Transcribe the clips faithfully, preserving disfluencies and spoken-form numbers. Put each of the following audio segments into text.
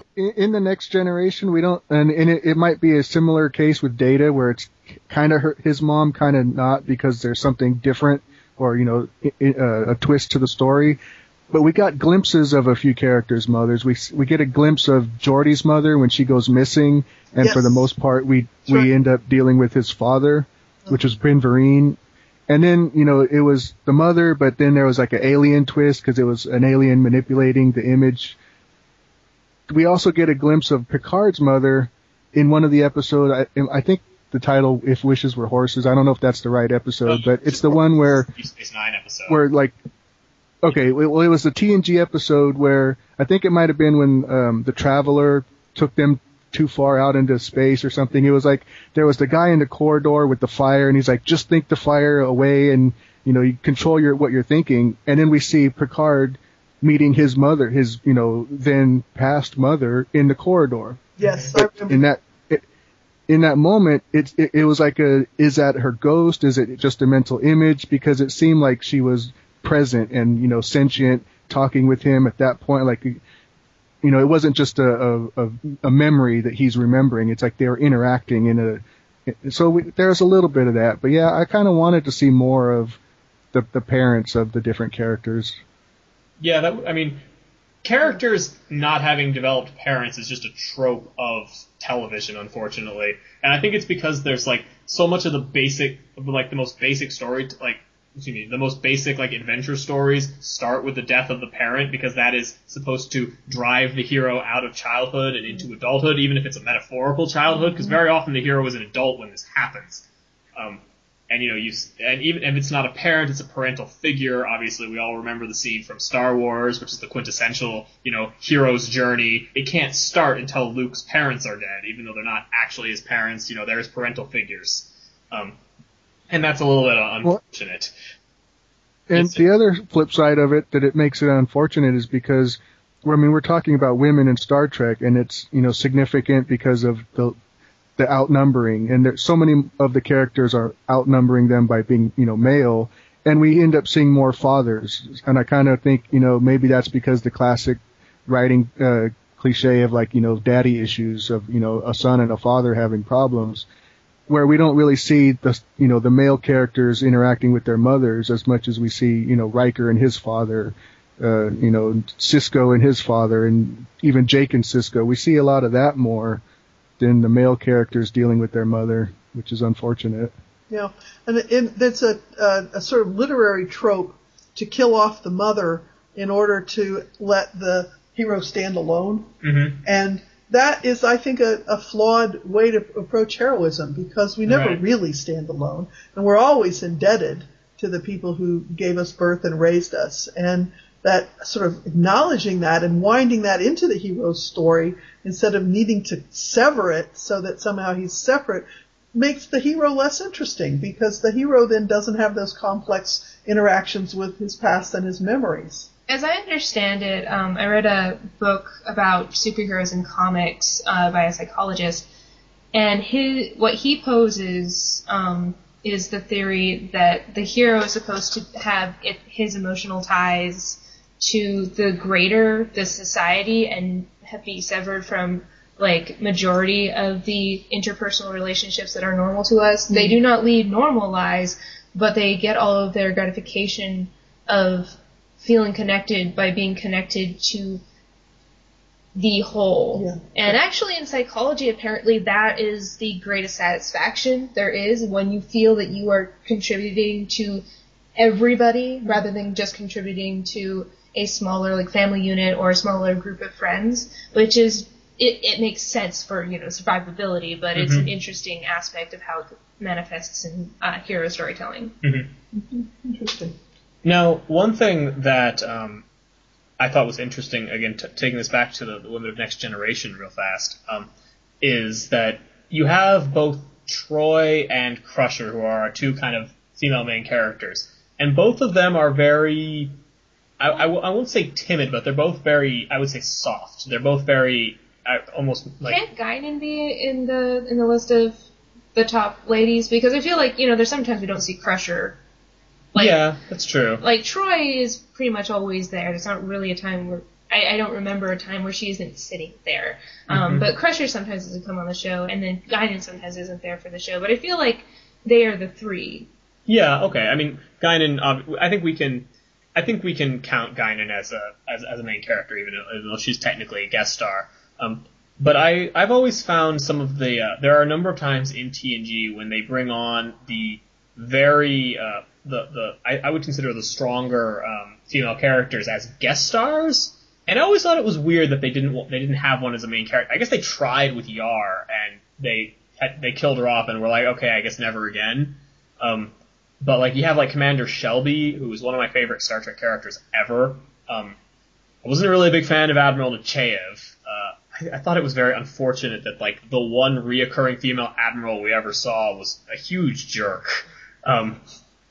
in, in the Next Generation, we don't, and, and it, it might be a similar case with Data, where it's kind of his mom, kind of not, because there's something different, or you know, a, a twist to the story. But we got glimpses of a few characters' mothers. We we get a glimpse of Geordi's mother when she goes missing, and yes. for the most part, we That's we right. end up dealing with his father, which was Bryn Vereen. And then, you know, it was the mother, but then there was like an alien twist because it was an alien manipulating the image. We also get a glimpse of Picard's mother in one of the episodes. I, I think the title, If Wishes Were Horses. I don't know if that's the right episode, but it's the one where, Space Nine episode. where like, okay, well, it was the T N G episode where I think it might have been when um, the Traveler took them too far out into space or something. It was like there was the guy in the corridor with the fire, and he's like, just think the fire away, and you know, you control your what you're thinking. And then we see Picard meeting his mother, his you know then past mother, in the corridor. Yes, but in that it, in that moment, it, it it was like a is that her ghost? Is it just a mental image? Because it seemed like she was present and you know sentient, talking with him at that point, like. You know, it wasn't just a, a, a memory that he's remembering. It's like they were interacting in a, so we, there's a little bit of that. But yeah, I kind of wanted to see more of the, the parents of the different characters. Yeah, that, I mean, characters not having developed parents is just a trope of television, unfortunately. And I think it's because there's like so much of the basic, like the most basic story, like, excuse me, the most basic like adventure stories start with the death of the parent, because that is supposed to drive the hero out of childhood and into adulthood, even if it's a metaphorical childhood, because very often the hero is an adult when this happens. Um, and you know, you and even if it's not a parent, it's a parental figure. Obviously, we all remember the scene from Star Wars, which is the quintessential, you know, hero's journey. It can't start until Luke's parents are dead, even though they're not actually his parents. You know, they're his parental figures. Um, And that's a little bit unfortunate. Well, and it's, the other flip side of it that it makes it unfortunate is because, I mean, we're talking about women in Star Trek, and it's, you know, significant because of the the outnumbering. And there, so many of the characters are outnumbering them by being, you know, male. And we end up seeing more fathers. And I kind of think, you know, maybe that's because the classic writing uh, cliche of, like, you know, daddy issues of, you know, a son and a father having problems, where we don't really see the, you know, the male characters interacting with their mothers as much as we see, you know, Riker and his father, uh, you know, Sisko and his father, and even Jake and Sisko. We see a lot of that more than the male characters dealing with their mother, which is unfortunate. Yeah, and it, it's a, a, a sort of literary trope to kill off the mother in order to let the hero stand alone. Mm-hmm. And that is, I think, a, a flawed way to approach heroism, because we never right. really stand alone, and we're always indebted to the people who gave us birth and raised us. And that sort of acknowledging that and winding that into the hero's story instead of needing to sever it so that somehow he's separate makes the hero less interesting, because the hero then doesn't have those complex interactions with his past and his memories. As I understand it, um, I read a book about superheroes in comics uh, by a psychologist, and his what he poses um, is the theory that the hero is supposed to have it, his emotional ties to the greater, the society, and have be severed from like majority of the interpersonal relationships that are normal to us. Mm-hmm. They do not lead normal lives, but they get all of their gratification of feeling connected by being connected to the whole. Yeah. And actually in psychology, apparently that is the greatest satisfaction there is, when you feel that you are contributing to everybody rather than just contributing to a smaller like family unit or a smaller group of friends, which is, it, it makes sense for, you know, survivability, but mm-hmm. it's an interesting aspect of how it manifests in uh, hero storytelling. Mm-hmm. Mm-hmm. Interesting. Now, one thing that um, I thought was interesting, again, t- taking this back to the, the Women of Next Generation real fast, um, is that you have both Troy and Crusher, who are our two kind of female main characters, and both of them are very, I, I, w- I won't say timid, but they're both very, I would say soft. They're both very, uh, almost like... Can't Guinan be in the in the list of the top ladies? Because I feel like, you know, there's sometimes we don't see Crusher. Like, yeah, that's true. Like, Troy is pretty much always there. There's not really a time where I, I don't remember a time where she isn't sitting there. Um, Mm-hmm. But Crusher sometimes doesn't come on the show, and then Guinan sometimes isn't there for the show. But I feel like they are the three. Yeah, okay. I mean, Guinan, uh, I think we can, I think we can count Guinan as a as, as a main character, even though, even though she's technically a guest star. Um, but I I've always found some of the uh, there are a number of times in T N G when they bring on the very uh, the the I, I would consider the stronger um, female characters as guest stars. And I always thought it was weird that they didn't they didn't have one as a main character. I guess they tried with Yar and they had, they killed her off and were like, okay, I guess never again. Um, but like you have like Commander Shelby, who is one of my favorite Star Trek characters ever. Um, I wasn't really a big fan of Admiral Nechayev. Uh, I, I thought it was very unfortunate that like the one reoccurring female admiral we ever saw was a huge jerk. Um,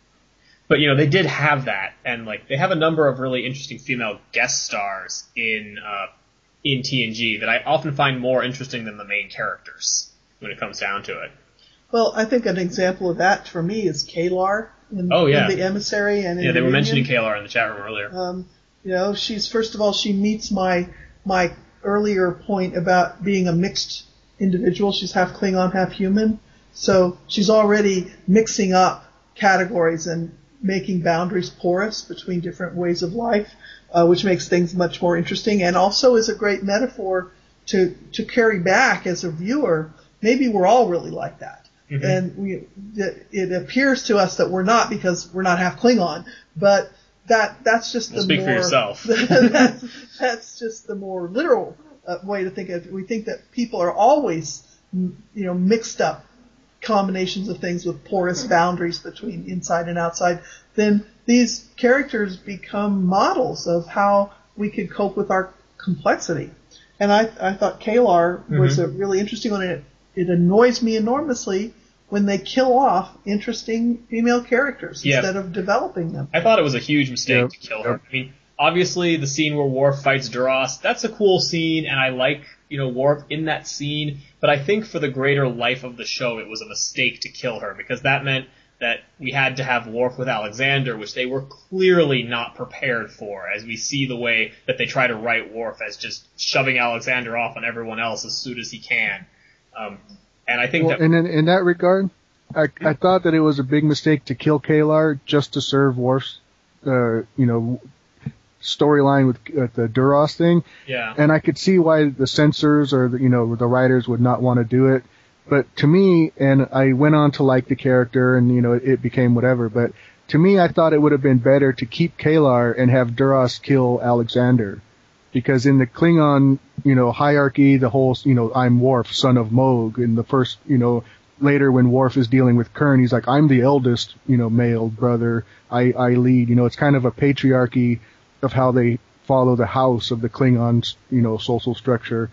But, you know, they did have that, and, like, they have a number of really interesting female guest stars in uh, in T N G that I often find more interesting than the main characters when it comes down to it. Well, I think an example of that for me is Kalar in, oh, yeah. in The Emissary. And in yeah, they were Dominion. mentioning Kalar in the chat room earlier. Um, you know, she's, first of all, she meets my my earlier point about being a mixed individual. She's half Klingon, half human. So she's already mixing up categories and making boundaries porous between different ways of life, uh, which makes things much more interesting, and also is a great metaphor to to carry back as a viewer. Maybe we're all really like that, mm-hmm. and we it appears to us that we're not because we're not half Klingon, but that that's just well, the speak more for yourself. that's, that's just the more literal uh, way to think of it. We think that people are always, you know, mixed up combinations of things with porous boundaries between inside and outside, then these characters become models of how we could cope with our complexity. And I, I thought Kalar mm-hmm. was a really interesting one, and it, it annoys me enormously when they kill off interesting female characters yeah. instead of developing them. I thought it was a huge mistake yep. to kill her. I mean, obviously the scene where Worf fights Duras, that's a cool scene, and I like, you know, Worf in that scene, but I think for the greater life of the show, it was a mistake to kill her, because that meant that we had to have Worf with Alexander, which they were clearly not prepared for, as we see the way that they try to write Worf as just shoving Alexander off on everyone else as soon as he can. Um, and I think well, that... And in, in that regard, I, I thought that it was a big mistake to kill Kalar just to serve Worf's, uh, you know, storyline with uh, the Duras thing. Yeah. And I could see why the censors or the, you know, the writers would not want to do it. But to me, and I went on to like the character, and you know, it, it became whatever. But to me, I thought it would have been better to keep Kalar and have Duras kill Alexander, because in the Klingon, you know, hierarchy, the whole, you know, I'm Worf, son of Moog. In the first, you know, later when Worf is dealing with Kurn, he's like, I'm the eldest, you know, male brother. I I lead. You know, it's kind of a patriarchy of how they follow the house of the Klingons, you know, social structure.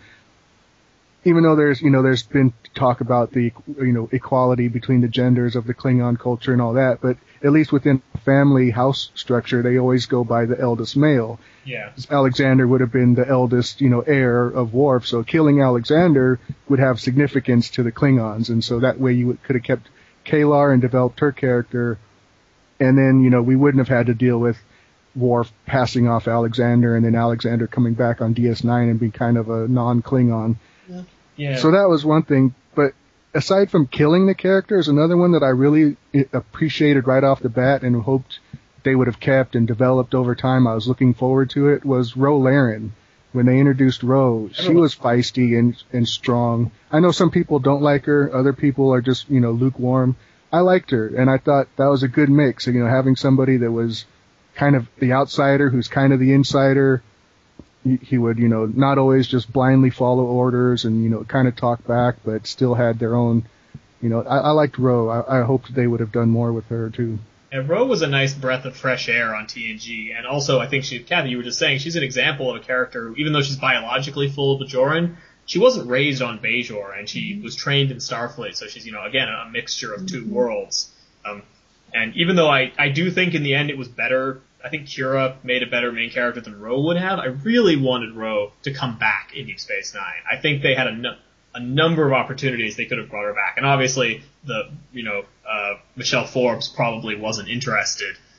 Even though there's, you know, there's been talk about the, you know, equality between the genders of the Klingon culture and all that, but at least within family house structure, they always go by the eldest male. Yeah. Alexander would have been the eldest, you know, heir of Worf, so killing Alexander would have significance to the Klingons, and so that way you would, could have kept Kalar and developed her character, and then, you know, we wouldn't have had to deal with Worf passing off Alexander and then Alexander coming back on D S nine and being kind of a non-Klingon. Yeah. Yeah. So that was one thing, but aside from killing the characters, another one that I really appreciated right off the bat and hoped they would have kept and developed over time, I was looking forward to it, was Ro Laren. When they introduced Ro, she was feisty and, and strong. I know some people don't like her, other people are just, you know, lukewarm. I liked her, and I thought that was a good mix, you know, having somebody that was kind of the outsider who's kind of the insider. He, he would, you know, not always just blindly follow orders and, you know, kind of talk back, but still had their own, you know, I, I liked Ro. I, I hoped they would have done more with her, too. And Ro was a nice breath of fresh air on T N G, and also I think she, Kathy, you were just saying, she's an example of a character who, even though she's biologically full Bajoran, she wasn't raised on Bajor, and she was trained in Starfleet, so she's, you know, again, a mixture of two worlds. Um, and even though I, I do think in the end it was better, I think Kira made a better main character than Ro would have, I really wanted Ro to come back in Deep Space Nine. I think they had a, nu- a number of opportunities they could have brought her back, and obviously the, you know, uh, Michelle Forbes probably wasn't interested,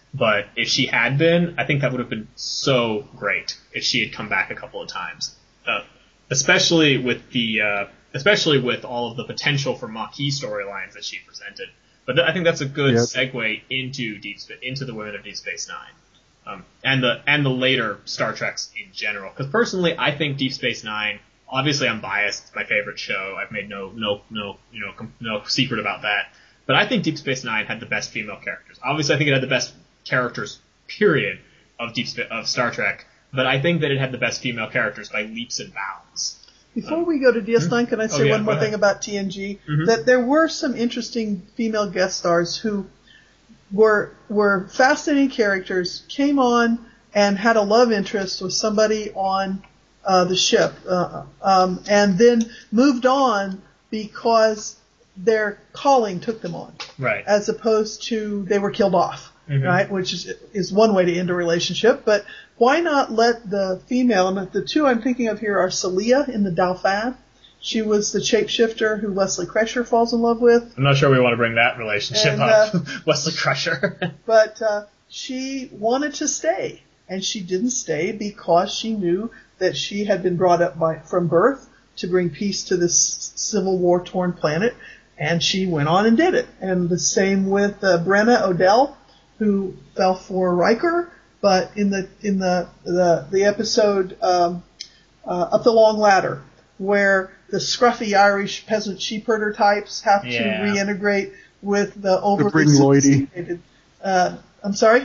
But if she had been, I think that would have been so great if she had come back a couple of times, uh, especially with the uh, especially with all of the potential for Maquis storylines that she presented. But th- I think that's a good yep. segue into Deep Sp- into the Women of Deep Space Nine, um, and the and the later Star Treks in general. Because personally, I think Deep Space Nine. Obviously, I'm biased. It's my favorite show. I've made no no no you know com- no secret about that. But I think Deep Space Nine had the best female characters. Obviously, I think it had the best characters, period, of Deep Sp- of Star Trek. But I think that it had the best female characters by leaps and bounds. Before we go to D S nine, can I say oh, yeah, one more ahead. thing about T N G? Mm-hmm. That there were some interesting female guest stars who were were fascinating characters, came on and had a love interest with somebody on uh, the ship, uh, um, and then moved on because their calling took them on, right? As opposed to they were killed off, mm-hmm. right? Which is is one way to end a relationship, but why not let the female, and the two I'm thinking of here are Celia in the Dauphin. She was the shapeshifter who Wesley Crusher falls in love with. I'm not sure we want to bring that relationship and, up, uh, Wesley Crusher. But uh, she wanted to stay, and she didn't stay because she knew that she had been brought up by from birth to bring peace to this Civil War torn planet, and she went on and did it. And the same with uh, Brenna Odell, who fell for Riker. But in the in the the, the episode um, uh, Up the Long Ladder, where the scruffy Irish peasant sheepherder types have yeah. to reintegrate with the overly Bring sophisticated. Uh, I'm sorry.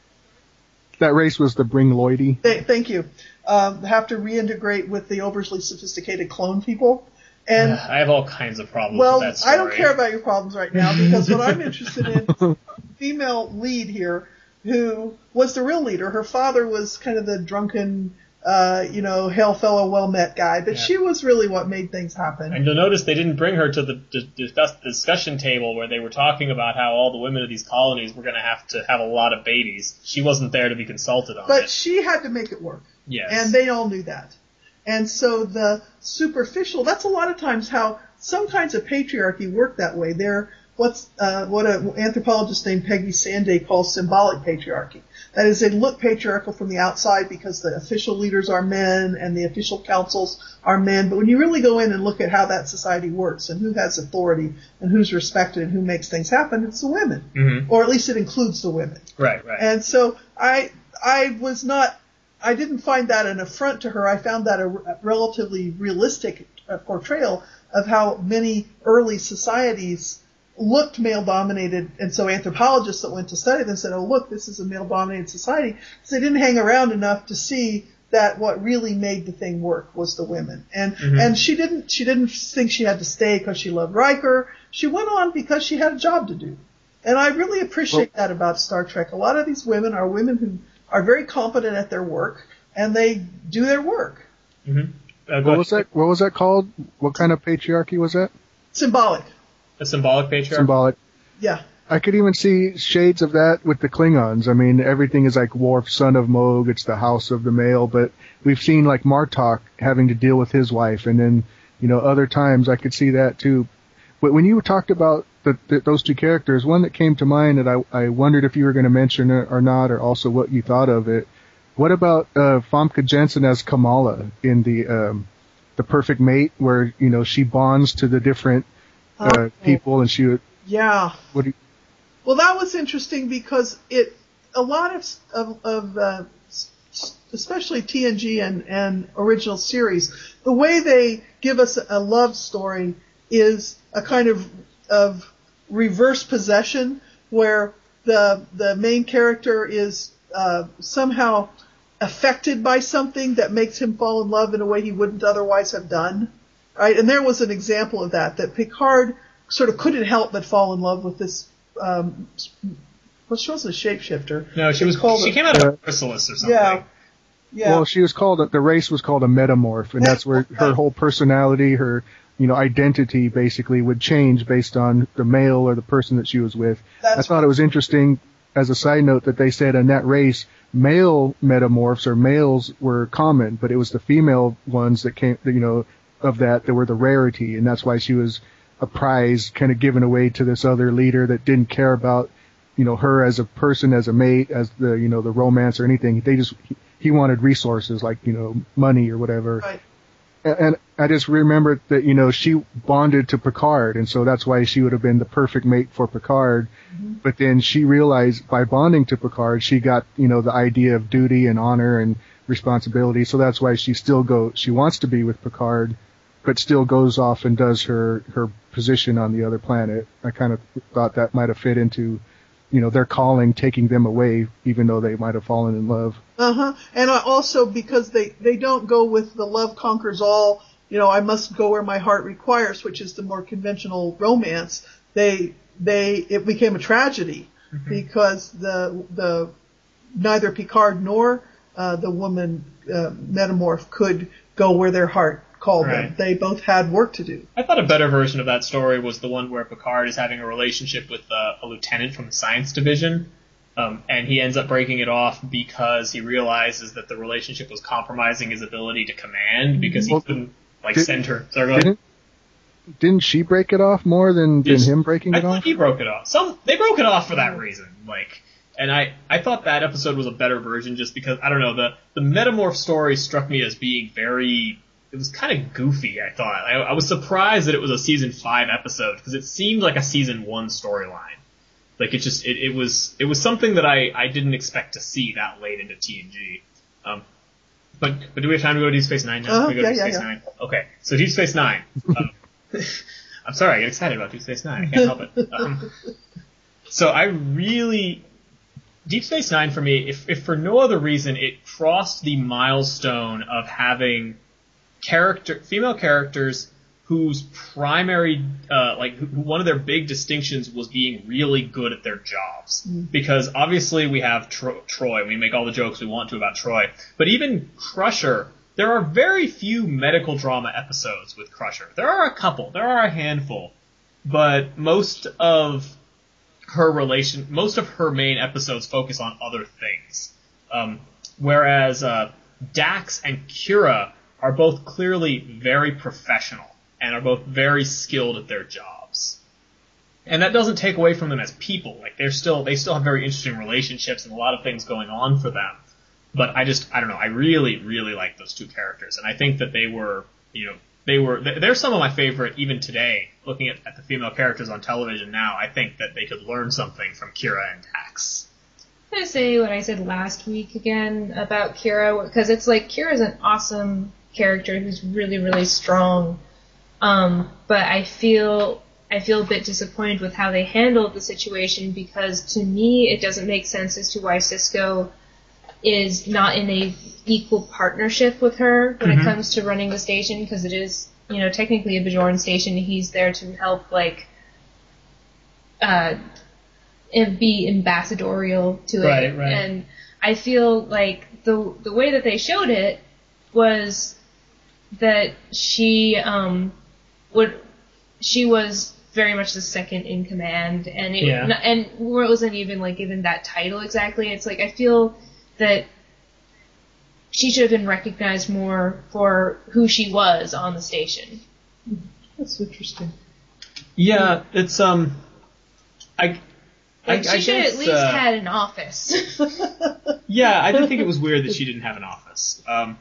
That race was the Bring Lloydie. Th- thank you. Um, have to reintegrate with the overly sophisticated clone people. And uh, I have all kinds of problems well, with that story. I don't care about your problems right now because what I'm interested in is the female lead here, who was the real leader. Her father was kind of the drunken, uh, you know, hail fellow well met guy, but yeah. she was really what made things happen. And you'll notice they didn't bring her to the d- discuss- discussion table where they were talking about how all the women of these colonies were going to have to have a lot of babies. She wasn't there to be consulted on But it. she had to make it work. Yes. And they all knew that. And so the superficial, that's a lot of times how some kinds of patriarchy work that way. They're what's uh, what an anthropologist named Peggy Sanday calls symbolic patriarchy. That is, they look patriarchal from the outside because the official leaders are men and the official councils are men. But when you really go in and look at how that society works and who has authority and who's respected and who makes things happen, it's the women. Mm-hmm. Or at least it includes the women. Right, right. And so I I was not, I didn't find that an affront to her. I found that a, a relatively realistic uh, portrayal of how many early societies looked male-dominated, and so anthropologists that went to study them said, oh, look, this is a male-dominated society, because they didn't hang around enough to see that what really made the thing work was the women. And mm-hmm. and she didn't she didn't think she had to stay because she loved Riker. She went on because she had a job to do. And I really appreciate well, that about Star Trek. A lot of these women are women who are very competent at their work, and they do their work. Mm-hmm. Uh, what was that? What was that called? What kind of patriarchy was that? Symbolic. A symbolic patriarchy? Symbolic. Yeah. I could even see shades of that with the Klingons. I mean, everything is like Worf, son of Moog, it's the house of the male, but we've seen like Martok having to deal with his wife, and then, you know, other times I could see that too. But when you talked about the, the, those two characters, one that came to mind that I, I wondered if you were going to mention it or not, or also what you thought of it. What about uh, Famke Janssen as Kamala in the um, the Perfect Mate, where, you know, she bonds to the different uh, oh. people, and she would. Yeah. What do you, Well, that was interesting because it a lot of of, of uh, especially T N G and, and original series, the way they give us a love story is a kind of of reverse possession, where the the main character is uh, somehow affected by something that makes him fall in love in a way he wouldn't otherwise have done, right? And there was an example of that that Picard sort of couldn't help but fall in love with this. Um, well, she wasn't a shapeshifter. No, she was called. She a, came out of a chrysalis or something. Yeah, yeah. Well, she was called. The race was called a metamorph, and that's where her whole personality, her you know identity, basically would change based on the male or the person that she was with. That's I thought it was interesting, as a side note, that they said in that race, male metamorphs or males were common, but it was the female ones that came, you know, of that that were the rarity, and that's why she was a prize kind of given away to this other leader that didn't care about you know, her as a person, as a mate, as the, you know, the romance or anything. They just, he, he wanted resources like, you know, money or whatever. Right. And, and I just remembered that, you know, she bonded to Picard, and so that's why she would have been the perfect mate for Picard. Mm-hmm. But then she realized by bonding to Picard, she got, you know, the idea of duty and honor and responsibility. So that's why she still go, she wants to be with Picard, but still goes off and does her, her position on the other planet. I kind of thought that might have fit into, you know, their calling taking them away, even though they might have fallen in love. Uh-huh. And also because they, they don't go with the love conquers all, you know, I must go where my heart requires, which is the more conventional romance. They, they, it became a tragedy mm-hmm. because the, the, neither Picard nor, uh, the woman, uh, metamorph could go where their heart called right. them. They both had work to do. I thought a better version of that story was the one where Picard is having a relationship with uh, a lieutenant from the science division, um, and he ends up breaking it off because he realizes that the relationship was compromising his ability to command because he well, couldn't like did, send her. Sorry, go ahead. Didn't, didn't she break it off more than, than him breaking I it off? He broke it off. Some they broke it off for that reason. Like, and I, I thought that episode was a better version just because I don't know the the metamorph story struck me as being very. It was kind of goofy, I thought. I, I was surprised that it was a season five episode because it seemed like a season one storyline. Like it just, it, it was, it was something that I, I didn't expect to see that late into T N G. Um, but, but do we have time to go to Deep Space Nine now? Uh, Can we go yeah, to Deep yeah, Space yeah. Nine? Okay. So Deep Space Nine. Um, I'm sorry, I get excited about Deep Space Nine. I can't help it. Um, so I really, Deep Space Nine for me, if, if for no other reason, it crossed the milestone of having character, female characters whose primary, uh, like, who, one of their big distinctions was being really good at their jobs. Mm. Because obviously we have Tro- Troy, we make all the jokes we want to about Troy, but even Crusher, there are very few medical drama episodes with Crusher. There are a couple, there are a handful, but most of her relation, most of her main episodes focus on other things. Um, whereas, uh, Dax and Kira are both clearly very professional and are both very skilled at their jobs. And that doesn't take away from them as people. Like they're still, they still have very interesting relationships and a lot of things going on for them. But I just, I don't know, I really, really like those two characters. And I think that they were, you know, they were, they're some of my favorite even today, looking at, at the female characters on television now. I think that they could learn something from Kira and Dax. I'm going to say what I said last week again about Kira, because it's like Kira's an awesome character who's really, really strong. Um, but I feel I feel a bit disappointed with how they handled the situation because to me it doesn't make sense as to why Sisko is not in a equal partnership with her when mm-hmm. it comes to running the station, because it is, you know, technically a Bajoran station. He's there to help, like, uh, be ambassadorial to right, it. Right. And I feel like the the way that they showed it was that she um would she was very much the second in command, and it yeah. and it wasn't even like given that title exactly. It's like I feel that she should have been recognized more for who she was on the station. That's interesting. Yeah, it's um, I. Like I, she I should guess, at least uh, had an office. Yeah, I did think it was weird that she didn't have an office. Um,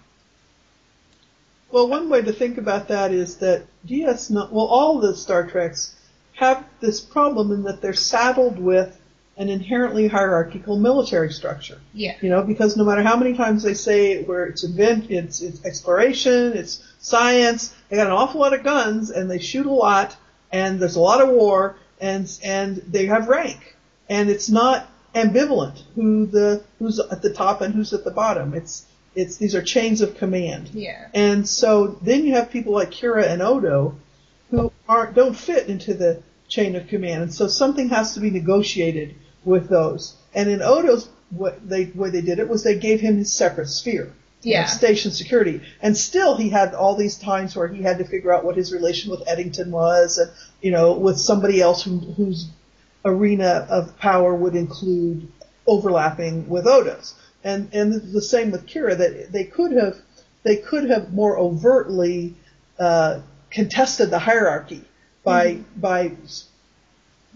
well, one way to think about that is that D S nine, well, all the Star Treks have this problem in that they're saddled with an inherently hierarchical military structure. Yeah. You know, because no matter how many times they say where it's invent, it's, it's exploration, it's science, they got an awful lot of guns and they shoot a lot and there's a lot of war and and they have rank. And it's not ambivalent who the who's at the top and who's at the bottom. It's it's these are chains of command. Yeah. And so then you have people like Kira and Odo who aren't don't fit into the chain of command. And so something has to be negotiated with those. And in Odo's what they way they did it was they gave him his separate sphere. Yeah. Of station security. And still he had all these times where he had to figure out what his relation with Eddington was and, you know, with somebody else who who's arena of power would include overlapping with Odo's. And and the same with Kira, that they could have they could have more overtly uh, contested the hierarchy by mm-hmm. by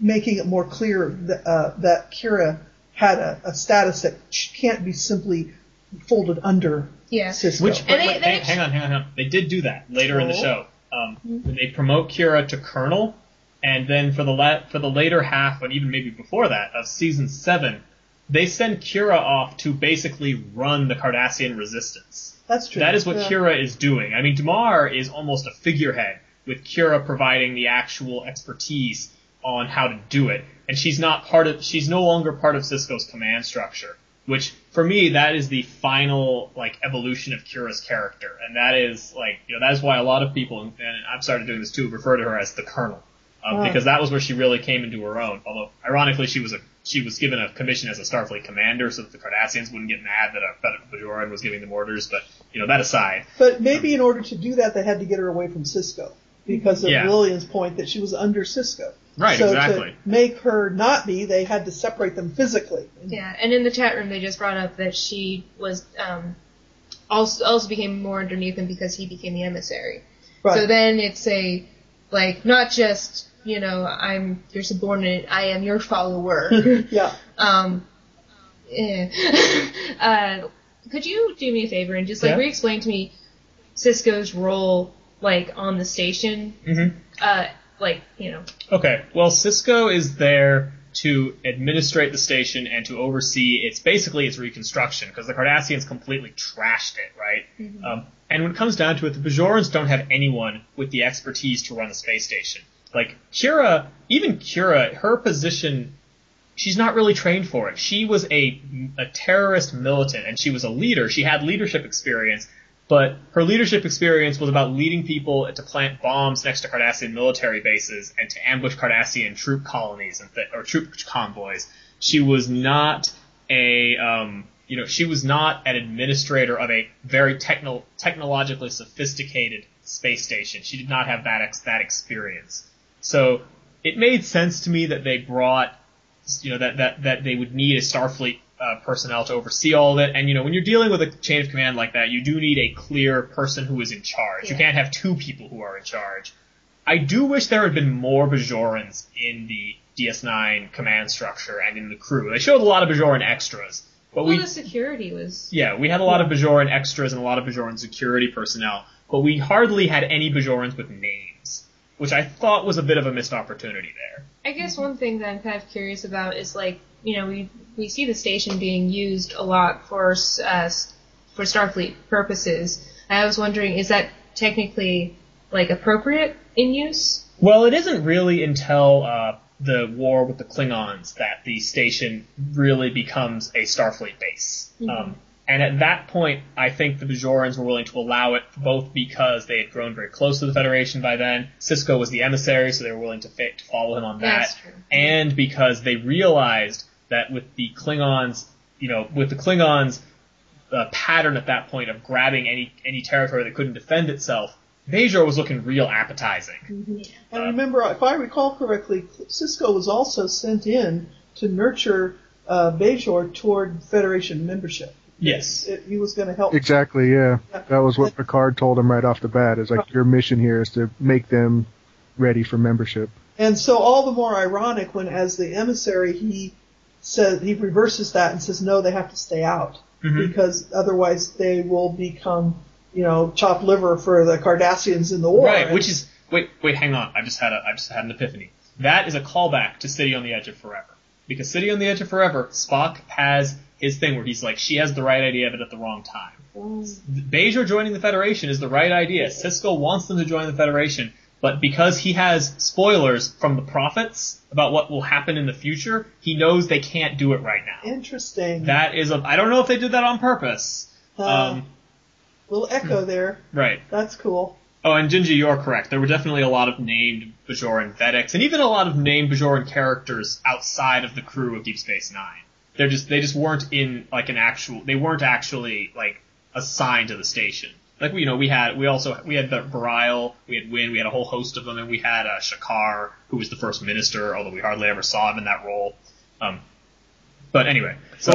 making it more clear that, uh, that Kira had a, a status that can't be simply folded under Yeah. Sisko. Which, And wait, they- wait, they hang, hang on, hang on, hang on. They did do that later in the Oh. show. Um, when they promote Kira to Colonel, and then for the la- for the later half, and even maybe before that, of season seven, they send Kira off to basically run the Cardassian resistance. That's true. That is what Yeah. Kira is doing. I mean, Damar is almost a figurehead, with Kira providing the actual expertise on how to do it. And she's not part of, she's no longer part of Sisko's command structure. Which, for me, that is the final, like, evolution of Kira's character. And that is, like, you know, that is why a lot of people, and I've started doing this too, refer to her as the Colonel. Um, Wow. Because that was where she really came into her own. Although, ironically, she was a, she was given a commission as a Starfleet commander so that the Cardassians wouldn't get mad that a, that a Bajoran was giving them orders. But, you know, that aside. But maybe in order to do that, they had to get her away from Sisko because of Yeah. Lillian's point that she was under Sisko. Right, so exactly. to make her not be, they had to separate them physically. Yeah, and in the chat room they just brought up that she was um, also also became more underneath him because he became the emissary. Right. So then it's a like not just you know I'm your subordinate, I am your follower. yeah. um, eh. uh, could you do me a favor and just like Yeah. re-explain to me Sisko's role like on the station? Mm-hmm. Uh, like you know. Okay, well, Sisko is there to administrate the station and to oversee its, basically its reconstruction, because the Cardassians completely trashed it, right? Mm-hmm. Um, and when it comes down to it, the Bajorans don't have anyone with the expertise to run the space station. Like, Kira, even Kira, her position, she's not really trained for it. She was a, a terrorist militant, and she was a leader. She had leadership experience, but her leadership experience was about leading people to plant bombs next to Cardassian military bases and to ambush Cardassian troop colonies and th- or troop convoys. She was not a, um, you know, she was not an administrator of a very techno- technologically sophisticated space station. She did not have that ex- that experience. So it made sense to me that they brought, you know, that that that they would need a Starfleet Uh, personnel to oversee all of it. And, you know, when you're dealing with a chain of command like that, you do need a clear person who is in charge. Yeah. You can't have two people who are in charge. I do wish there had been more Bajorans in the D S nine command structure and in the crew. They showed a lot of Bajoran extras. But Well, we, the security was. yeah, we had a lot of Bajoran extras and a lot of Bajoran security personnel, but we hardly had any Bajorans with names, which I thought was a bit of a missed opportunity there. I guess one thing that I'm kind of curious about is like, you know, we we see the station being used a lot for uh, for Starfleet purposes. I was wondering, is that technically like appropriate in use? Well, it isn't really until uh, the war with the Klingons that the station really becomes a Starfleet base. Mm-hmm. Um, and at that point, I think the Bajorans were willing to allow it, both because they had grown very close to the Federation by then. Sisko was the emissary, so they were willing to, fa- to follow him on that. That's true. And because they realized that with the Klingons, you know, with the Klingons' uh, pattern at that point of grabbing any any territory that couldn't defend itself, Bajor was looking real appetizing. Mm-hmm. And remember, if I recall correctly, Sisko was also sent in to nurture uh, Bajor toward Federation membership. Yes. It, he was going to help. Exactly, yeah. That was what Picard told him right off the bat. Is like, your mission here is to make them ready for membership. And so all the more ironic when, as the emissary, he says he reverses that and says, no, they have to stay out Mm-hmm. because otherwise they will become, you know, chopped liver for the Cardassians in the war. Right, And- which is wait, wait, hang on. I just had a I just had an epiphany. That is a callback to City on the Edge of Forever. Because City on the Edge of Forever, Spock has his thing where he's like, she has the right idea, but at the wrong time. Bajor joining the Federation is the right idea. Sisko wants them to join the Federation, but because he has spoilers from the prophets about what will happen in the future, he knows they can't do it right now. Interesting. That is a, I don't know if they did that on purpose. Uh, Um, little echo there. right. That's cool. Oh, and Gingy, you're correct. There were definitely a lot of named Bajoran Vedics, and even a lot of named Bajoran characters outside of the crew of Deep Space Nine. They're just, they just weren't in, like, an actual, they weren't actually, like, assigned to the station. Like, you know, we had, we also, we had the Bareil, we had Wynn, we had a whole host of them, and we had uh, Shakar, who was the first minister, although we hardly ever saw him in that role. Um, but anyway, so Well, I, to,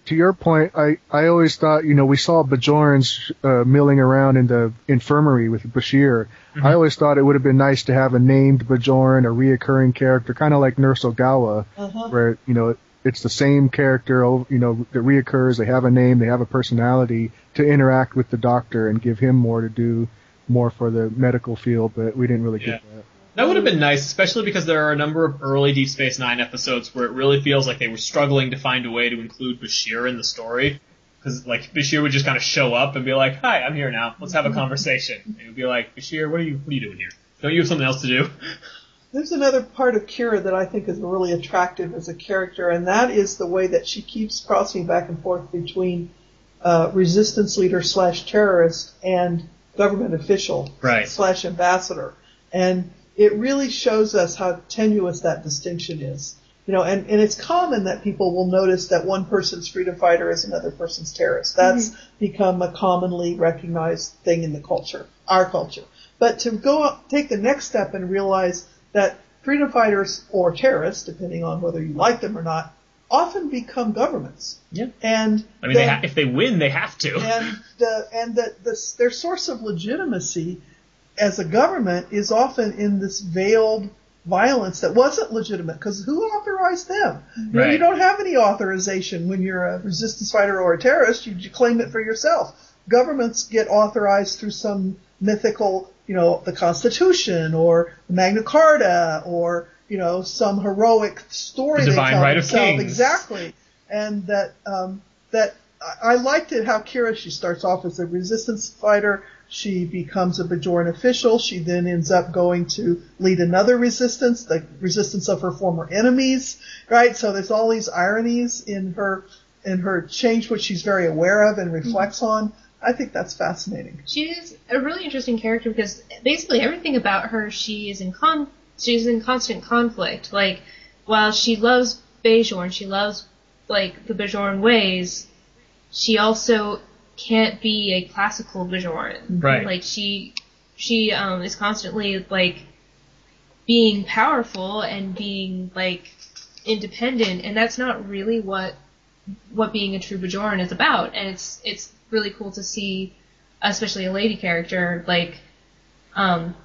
to your point, I, I always thought, you know, we saw Bajorans uh, milling around in the infirmary with Bashir. Mm-hmm. I always thought it would have been nice to have a named Bajoran, a reoccurring character, kind of like Nurse Ogawa, uh-huh. where, you know, it's the same character, you know, that reoccurs. They have a name, they have a personality to interact with the Doctor and give him more to do, more for the medical field, but we didn't really yeah. get that. That would have been nice, especially because there are a number of early Deep Space Nine episodes where it really feels like they were struggling to find a way to include Bashir in the story. Because, like, Bashir would just kind of show up and be like, "Hi, I'm here now. Let's have a conversation." And it would be like, "Bashir, what are you, what are you doing here? Don't you have something else to do?" There's another part of Kira that I think is really attractive as a character, and that is the way that she keeps crossing back and forth between uh, resistance leader slash terrorist and government official right. slash ambassador. And it really shows us how tenuous that distinction is. You know, and, and it's common that people will notice that one person's freedom fighter is another person's terrorist. That's mm-hmm. become a commonly recognized thing in the culture, our culture. But to go up, take the next step and realize that freedom fighters or terrorists, depending on whether you like them or not, often become governments. Yeah. And I mean, the, they ha- if they win, they have to. And the and the, the their source of legitimacy as a government is often in this veiled violence that wasn't legitimate, because who authorized them? You know, right. you don't have any authorization when you're a resistance fighter or a terrorist. You, you claim it for yourself. Governments get authorized through some mythical, you know, the Constitution or Magna Carta or, you know, some heroic story the they divine tell right of themselves. kings. Exactly. And that um, that I liked it how Kira, she starts off as a resistance fighter. She becomes a Bajoran official. She then ends up going to lead another resistance, the resistance of her former enemies, right? So there's all these ironies in her in her change, which she's very aware of and reflects mm-hmm. on. I think that's fascinating. She's a really interesting character because basically everything about her, she is in con she's in constant conflict. Like, while she loves Bajorn, she loves like the Bajoran ways, she also can't be a classical Bajoran. Right. Like she she um is constantly like being powerful and being like independent, and that's not really what what being a true Bajoran is about. And it's it's really cool to see, especially a lady character, like um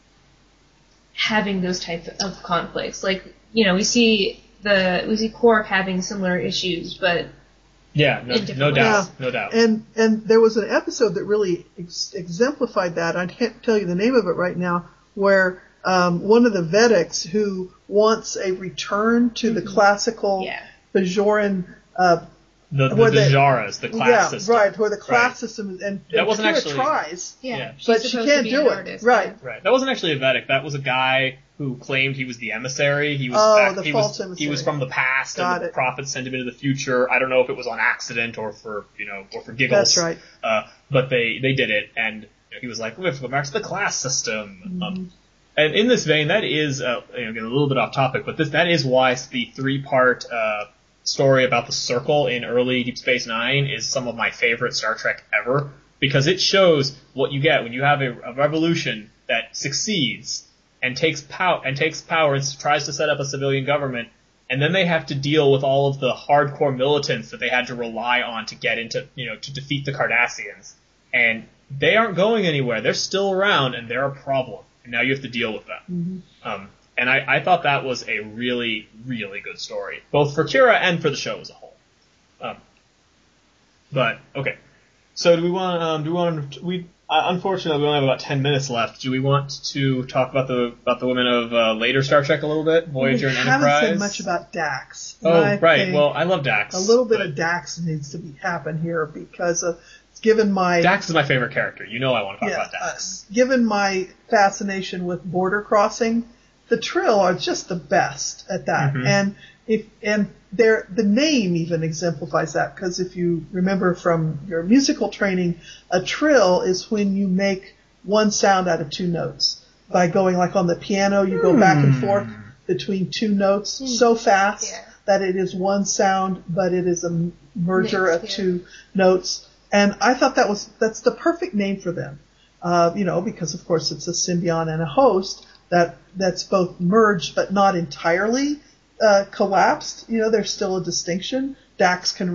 having those types of conflicts. Like, you know, we see the we see Quark having similar issues, but Yeah, no, no doubt, yeah. no doubt. And and there was an episode that really ex- exemplified that. I can't tell you the name of it right now, where um, one of the Vedics who wants a return to mm-hmm. the classical yeah. Bajoran. Uh, the the, the Jaras, the class yeah, system. right, where the class right. system is, and, that and wasn't Kira actually tries, yeah, yeah. but she can't do it. Artist, right, yeah. right. That wasn't actually a Vedic. That was a guy who claimed he was the emissary. He was oh, back, the he false was, emissary. He was from the past, Got and the it. prophets sent him into the future. I don't know if it was on accident or for you know or for giggles. That's right. Uh, but they they did it, and you know, he was like, "We have to go back to the class system." Mm-hmm. Um, and in this vein, that is uh, you know, getting a little bit off topic, but this that is why the three part. Uh, story about the Circle in early Deep Space Nine is some of my favorite Star Trek ever, because it shows what you get when you have a, a revolution that succeeds and takes power and takes power and tries to set up a civilian government, and then they have to deal with all of the hardcore militants that they had to rely on to get into, you know, to defeat the Cardassians, and they aren't going anywhere. They're still around, and they're a problem, and now you have to deal with them. Mm-hmm. Um, And I, I thought that was a really, really good story, both for Kira and for the show as a whole. Um, but okay, so do we want? Um, do we want? We uh, unfortunately we only have about ten minutes left. Do we want to talk about the about the women of uh, later Star Trek a little bit, Voyager we and Enterprise? haven't said much about Dax. Oh, right. Well, I love Dax. A little bit but... of Dax needs to be happen here because of. Given my Dax is my favorite character. You know I want to talk yeah, about Dax. Uh, given my fascination with border crossing, the Trill are just the best at that. Mm-hmm. And if and their the name even exemplifies that, because if you remember from your musical training, a trill is when you make one sound out of two notes. By going like on the piano, you go mm. back and forth between two notes mm. so fast yeah. that it is one sound, but it is a merger Mix, of yeah. two notes. And I thought that was that's the perfect name for them. Uh, you know, because of course it's a symbiont and a host that that's both merged but not entirely uh, collapsed. You know, there's still a distinction. Dax can re-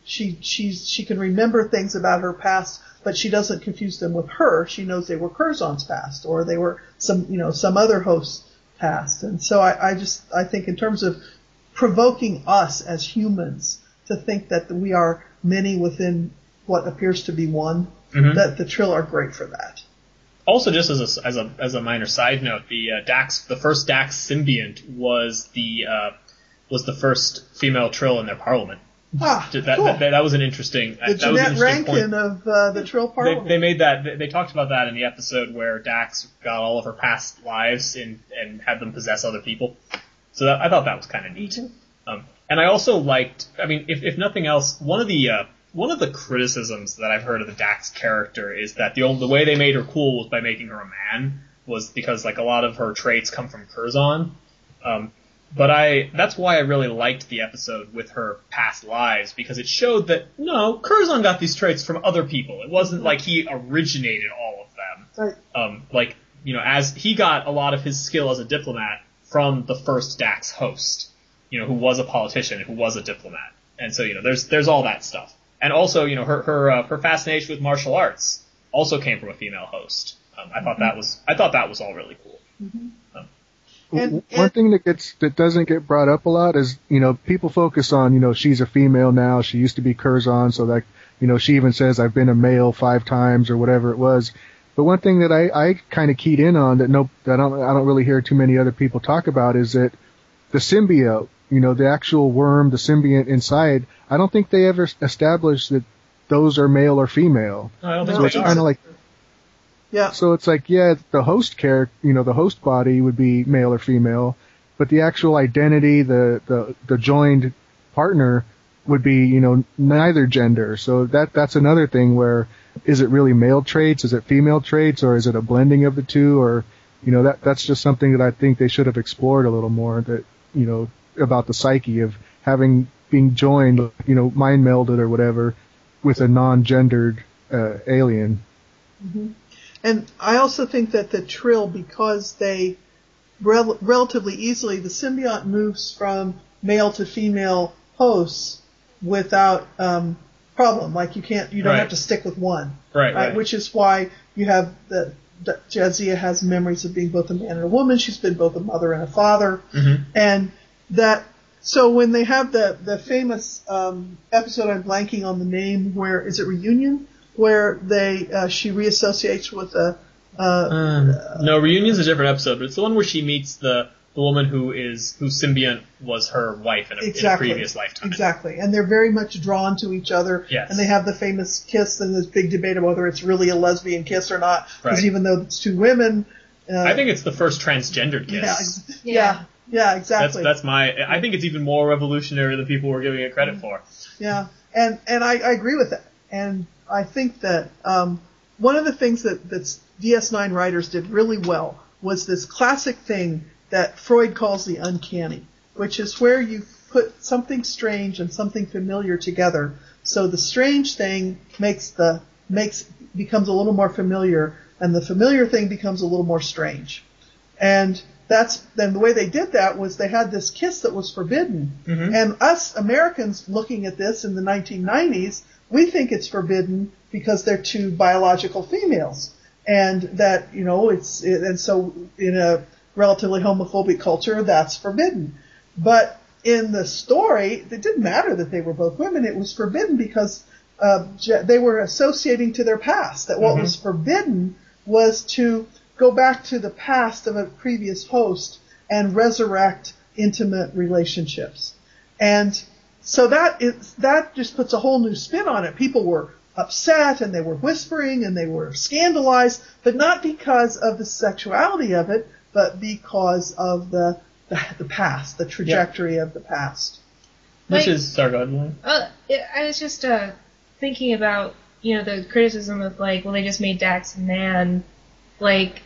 she she's she can remember things about her past, but she doesn't confuse them with her. She knows they were Curzon's past, or they were some you know some other host's past. And so I, I just I think in terms of provoking us as humans to think that we are many within what appears to be one, mm-hmm. that the Trill are great for that. Also, just as a as a as a minor side note, the uh, Dax the first Dax symbiont was the uh, was the first female Trill in their parliament. Ah, that, cool. that, that, that was an interesting. The that Jeanette was an interesting Rankin point. of uh, the Trill Parliament. They, they made that. They, they talked about that in the episode where Dax got all of her past lives in, and had them possess other people. So that, I thought that was kind of neat. Um, and I also liked. I mean, if if nothing else, one of the uh, one of the criticisms that I've heard of the Dax character is that the only, the way they made her cool was by making her a man. Was because like a lot of her traits come from Curzon. Um, But I, that's why I really liked the episode with her past lives, because it showed that, no, Curzon got these traits from other people. It wasn't like he originated all of them. Right. Um, like, you know, as he got a lot of his skill as a diplomat from the first Dax host, you know, who was a politician, who was a diplomat. And so, you know, there's, there's all that stuff. And also, you know, her, her, uh, her fascination with martial arts also came from a female host. Um, I thought that was, I thought that was all really cool. Mm-hmm. Um, And, One and, thing that gets that doesn't get brought up a lot is, you know, people focus on, you know, she's a female now, she used to be Curzon, so that, you know, she even says I've been a male five times or whatever it was. But one thing that I, I kind of keyed in on that no that I don't I don't really hear too many other people talk about is that the symbiote, you know, the actual worm, the symbiont inside, I don't think they ever established that those are male or female. I don't think So they it's are. kind of like yeah. So it's like, yeah, the host character, you know, the host body would be male or female, but the actual identity, the, the, the joined partner would be, you know, neither gender. So that, that's another thing where, is it really male traits? Is it female traits? Or is it a blending of the two? Or, you know, that, that's just something that I think they should have explored a little more, that, you know, about the psyche of having, being joined, you know, mind melded or whatever with a non-gendered, uh, alien. Mm-hmm. And I also think that the Trill, because they rel- relatively easily, the symbiont moves from male to female hosts without um, problem. Like you can't, you don't Right. have to stick with one. Right, right. Which is why you have the, the Jadzia has memories of being both a man and a woman. She's been both a mother and a father, Mm-hmm. and that. So when they have the the famous um, episode, I'm blanking on the name. Where is it? Reunion. Where they uh, she reassociates with a uh, Um, no, Reunion's a different episode, but it's the one where she meets the, the woman who is whose symbiont was her wife in a, exactly, in a previous lifetime. Exactly, and they're very much drawn to each other. Yes. And they have the famous kiss, and this big debate about whether it's really a lesbian kiss or not. Because Right. even though it's two women, uh, I think it's the first transgendered yeah, kiss. ex- yeah, yeah, That's exactly. that's my. I think it's even more revolutionary than people were giving it credit for. Yeah, and and I, I agree with that. And I think that um, one of the things that that's D S nine writers did really well was this classic thing that Freud calls the uncanny, which is where you put something strange and something familiar together. So the strange thing makes the makes becomes a little more familiar, and the familiar thing becomes a little more strange. And that's then the way they did that was they had this kiss that was forbidden. Mm-hmm. And us Americans looking at this in the nineteen nineties, we think it's forbidden because they're two biological females, and that you know it's it, and so in a relatively homophobic culture that's forbidden. But in the story, it didn't matter that they were both women. It was forbidden because uh, they were associating to their past. That what Mm-hmm. was forbidden was to go back to the past of a previous host and resurrect intimate relationships. And so that is, that just puts a whole new spin on it. People were upset and they were whispering and they were scandalized, but not because of the sexuality of it, but because of the the, the past, the trajectory of the past. Which Like- is sorry, go ahead, Lily. Uh, it, I was just uh, thinking about, you know, the criticism of, like, well, they just made Dax a man. Like,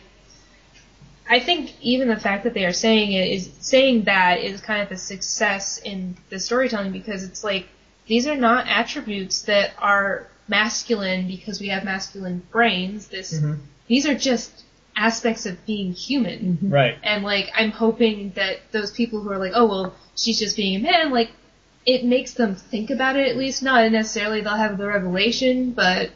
I think even the fact that they are saying it is saying that is kind of a success in the storytelling, because it's like these are not attributes that are masculine because we have masculine brains. This Mhm. these are just aspects of being human. Right. And, like, I'm hoping that those people who are like, oh, well, she's just being a man, like, it makes them think about it at least. Not necessarily they'll have the revelation, but.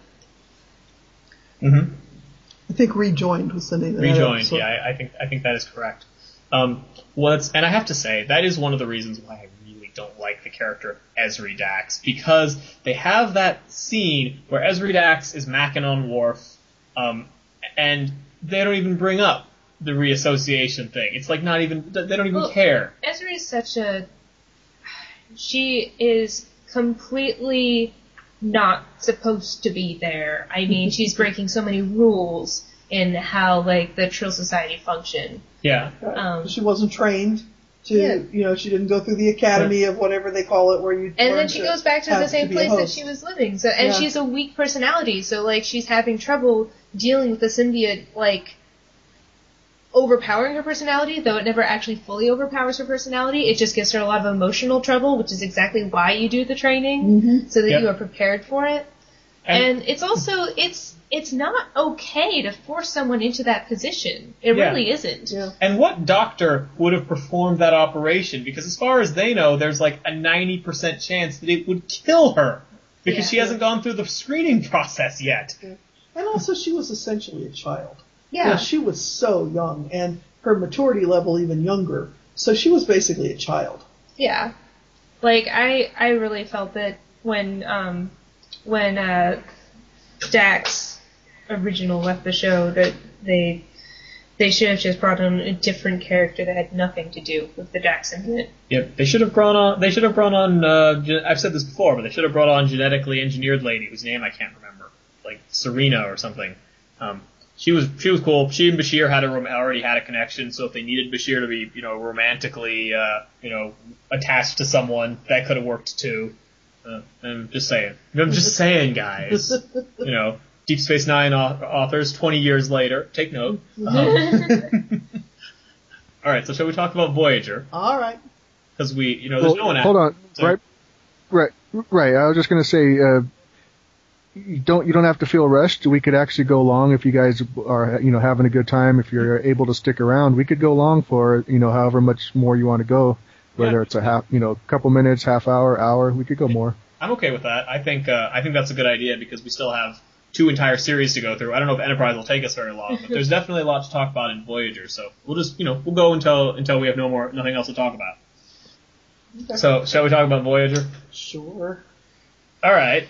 Mm-hmm. I think Rejoined was the name of that Rejoined, episode. yeah, I, I think I think that is correct. Um, what's and I have to say that is one of the reasons why I really don't like the character of Ezri Dax, because they have that scene where Ezri Dax is macking on Worf, um, and they don't even bring up the reassociation thing. It's like not even they don't even well, care. Ezri is such a she is completely not supposed to be there. I mean, she's breaking so many rules in how like the Trill Society function. Yeah. Um, she wasn't trained to, Yeah. you know, she didn't go through the academy of whatever they call it, where you. And learn then she to goes back to have- the same to be a place that host. she was living. So, and Yeah. she's a weak personality, so like she's having trouble dealing with the symbiote, like overpowering her personality, though it never actually fully overpowers her personality. It just gives her a lot of emotional trouble, which is exactly why you do the training, Mhm. so that Yep. you are prepared for it. And- And, it's also it's it's not okay to force someone into that position. It Yeah. really isn't. Yeah. And what doctor would have performed that operation? Because as far as they know, there's like a ninety percent chance that it would kill her. Because Yeah. she hasn't gone through the screening process yet. And also, she was essentially a child. Yeah. You know, she was so young, and her maturity level even younger. So she was basically a child. Yeah. Like I I really felt that when um when uh Dax original left the show that they they should have just brought in a different character that had nothing to do with the Dax symbiote. Yep, they should have brought on. They should have brought on. Uh, ge- I've said this before, but they should have brought on genetically engineered lady whose name I can't remember, like Serena or something. Um, she was she was cool. She and Bashir had a rom- already had a connection, so if they needed Bashir to be, you know, romantically, uh, you know, attached to someone, that could have worked too. Uh, I'm just saying. I'm just saying, guys. You know, Deep Space Nine au- authors, twenty years later, take note. Um, all right, so shall we talk about Voyager? All right. Because we, you know, there's Well, no one. hold on, Sorry. right, right, right. I was just going to say, uh, you don't you don't have to feel rushed. We could actually go long if you guys are, you know, having a good time. If you're able to stick around, we could go long for, you know, however much more you want to go. Whether Yeah. it's a half, you know, couple minutes, half hour, hour, we could go more. I'm okay with that. I think uh, I think that's a good idea because we still have two entire series to go through. I don't know if Enterprise will take us very long, but there's definitely a lot to talk about in Voyager. So we'll just, you know, we'll go until until we have no more, nothing else to talk about. Okay. So shall we talk about Voyager? Sure. All right.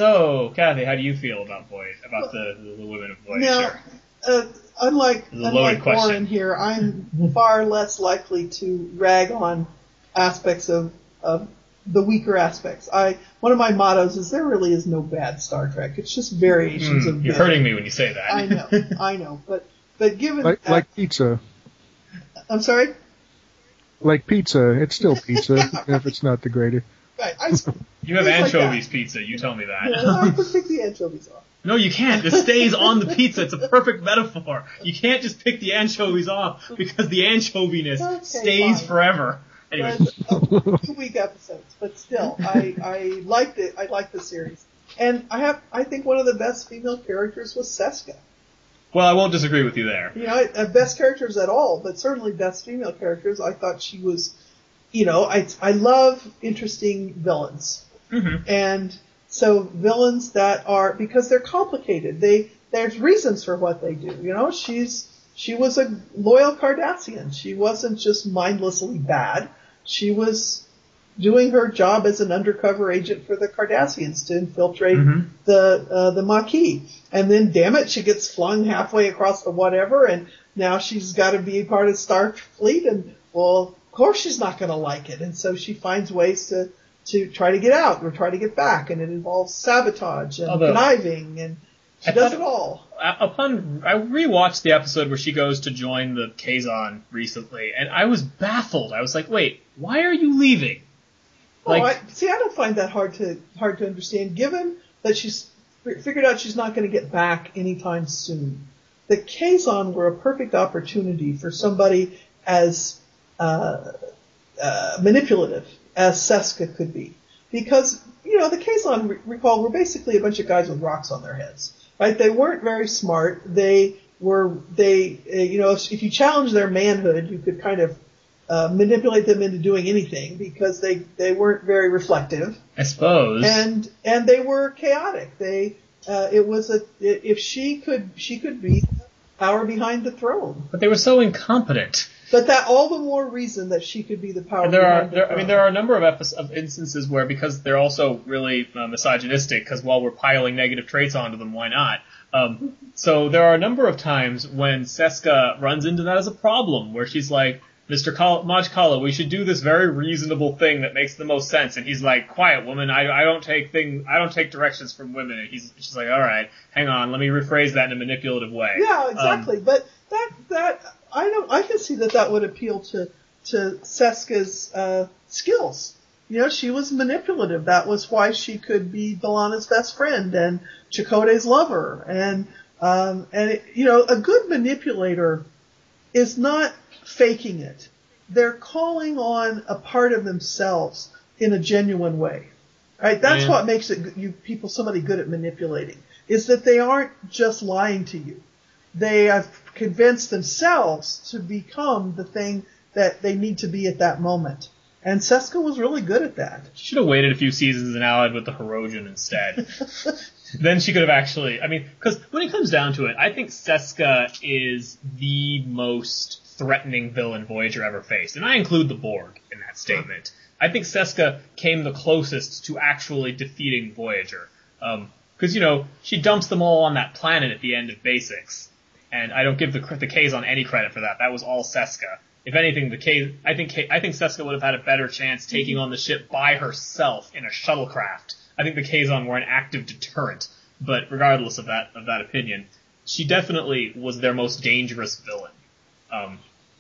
So Kathy, how do you feel about Voyager? About the, the, the women of Voyager? Now, uh, unlike, This is a loaded unlike question. Warren here, I'm far less likely to rag on aspects of, of the weaker aspects. I one of my mottos is there really is no bad Star Trek. It's just variations Hmm, of you're good. hurting me when you say that. I know, I know, but but given Like that, like pizza, I'm sorry. like pizza. It's still pizza, even if it's not the greatest. I, I, You have Things like anchovies that. pizza. You tell me that. I could pick the anchovies off. No, you can't. It stays on the pizza. It's a perfect metaphor. You can't just pick the anchovies off because the anchoviness Okay, stays fine. forever. Anyway, But, uh, two week episodes, but still, I I liked it. I liked the series, and I have I think one of the best female characters was Seska. well, I won't disagree with you there. You know, uh, best characters at all, but certainly best female characters. I thought she was, you know, I I love interesting villains, Mm-hmm. and so villains that are because they're complicated. They there's reasons for what they do. You know, she's she was a loyal Cardassian. She wasn't just mindlessly bad. She was doing her job as an undercover agent for the Cardassians to infiltrate Mhm. the uh, the Maquis. And then, damn it, she gets flung halfway across the whatever, and now she's got to be part of Starfleet. And well, of course she's not going to like it, and so she finds ways to to try to get out or try to get back, and it involves sabotage and Although- conniving, and she I does thought- it all. Uh, Upon I rewatched the episode where she goes to join the Kazon recently, and I was baffled. I was like, "Wait, why are you leaving?" Like, oh, I, see, I don't find that hard to hard to understand, given that she's f- figured out she's not going to get back anytime soon. The Kazon were a perfect opportunity for somebody as uh, uh, manipulative as Seska could be, because you know the Kazon, re- recall, were basically a bunch of guys with rocks on their heads, right? They weren't very smart. They were they uh, you know if, if you challenged their manhood, you could kind of uh, manipulate them into doing anything because they, they weren't very reflective. I suppose. And and they were chaotic. They uh, it was a if she could she could be power behind the throne. But they were so incompetent. But that all the more reason that she could be the power. And there are, behind there, the I mean, there are a number of, episodes, of instances where, because they're also really uh, misogynistic, because while we're piling negative traits onto them, why not? Um, so there are a number of times when Seska runs into that as a problem, where she's like, Mister Kal- Maj Kala, we should do this very reasonable thing that makes the most sense. And he's like, quiet, woman, I, I don't take thing, I don't take directions from women. And he's, she's like, all right, hang on, let me rephrase that in a manipulative way. Yeah, exactly. Um, but that that I don't, I can see that that would appeal to to Seska's uh, skills. You know, she was manipulative. That was why she could be B'Elanna's best friend and Chakotay's lover. And um, and it, you know, a good manipulator is not faking it. They're calling on a part of themselves in a genuine way. Right? That's yeah. what makes it you people somebody good at manipulating. Is that they aren't just lying to you. They have convinced themselves to become the thing that they need to be at that moment. And Seska was really good at that. She should have waited a few seasons and allied with the Hirogen instead. Then she could have actually, I mean, because when it comes down to it, I think Seska is the most threatening villain Voyager ever faced. And I include the Borg in that statement. I think Seska came the closest to actually defeating Voyager. Um, Because, you know, she dumps them all on that planet at the end of Basics. And I don't give the the Kazon any credit for that. That was all Seska. If anything, the K, I think K, I think Seska would have had a better chance taking on the ship by herself in a shuttlecraft. I think the Kazon were an active deterrent. But regardless of that of that opinion, she definitely was their most dangerous villain. Um,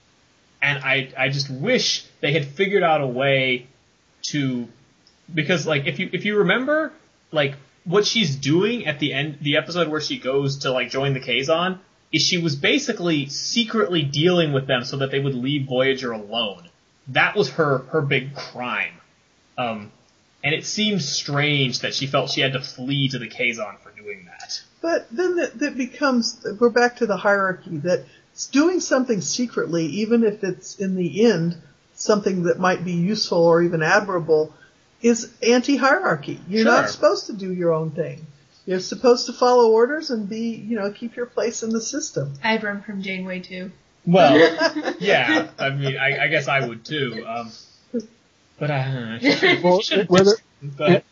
and I I just wish they had figured out a way to, because like if you if you remember like. What she's doing at the end, the episode where she goes to like join the Kazon, is she was basically secretly dealing with them so that they would leave Voyager alone. That was her her big crime, um, and it seems strange that she felt she had to flee to the Kazon for doing that. But then that, that becomes we're back to the hierarchy that doing something secretly, even if it's in the end something that might be useful or even admirable, is anti-hierarchy. You're Sure. not supposed to do your own thing. You're supposed to follow orders and be, you know, keep your place in the system. I'd run from Janeway too. Well, yeah, I mean, I, I guess I would too. Um, but uh, well, whether, but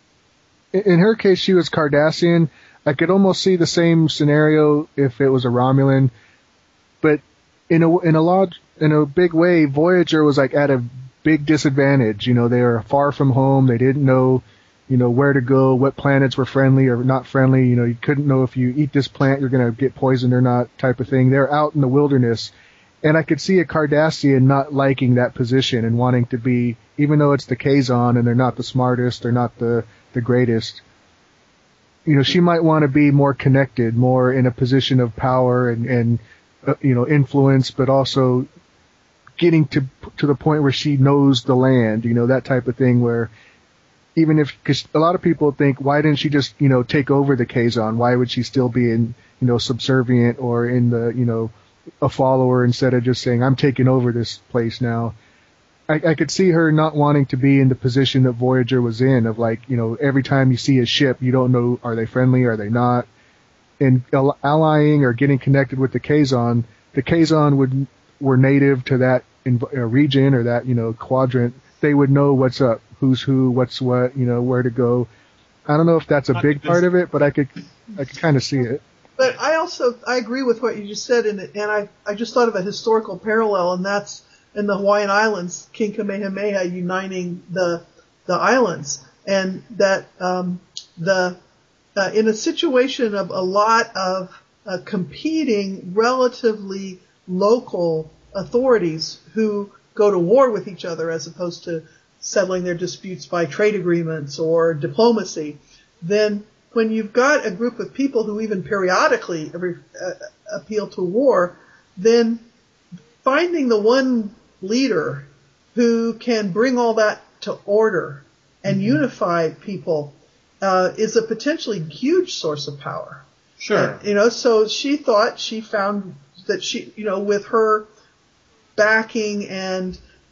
in, in her case, she was Cardassian. I could almost see the same scenario if it was a Romulan, but in a in a large, in a big way, Voyager was like at a big disadvantage. You know, they were far from home. They didn't know, you know, where to go, what planets were friendly or not friendly. You know, you couldn't know if you eat this plant, you're going to get poisoned or not, type of thing. They're out in the wilderness. And I could see a Cardassian not liking that position and wanting to be, even though it's the Kazon and they're not the smartest, they're not the, the greatest, you know, she might want to be more connected, more in a position of power and, and uh, you know, influence, but also getting to to the point where she knows the land, you know, that type of thing where even if, because a lot of people think, why didn't she just, you know, take over the Kazon? Why would she still be in, you know, subservient or in the, you know, a follower instead of just saying, I'm taking over this place now? I, I could see her not wanting to be in the position that Voyager was in of like, you know, every time you see a ship, you don't know, are they friendly, are they not? And allying or getting connected with the Kazon, the Kazon would were native to that in, uh, region or that, you know, quadrant. They would know what's up, who's who, what's what, you know, where to go. I don't know if that's a big part of it, but I could, I could kind of see it. But I also, I agree with what you just said, and, and I, I just thought of a historical parallel, and that's in the Hawaiian Islands, King Kamehameha uniting the, the islands. And that, um, the, uh, in a situation of a lot of uh, competing, relatively local authorities who go to war with each other as opposed to settling their disputes by trade agreements or diplomacy, then when you've got a group of people who even periodically every, uh, appeal to war, then finding the one leader who can bring all that to order and mm-hmm. unify people uh, is a potentially huge source of power. Sure. Uh, you know, so she thought she found that she, you know, with her backing and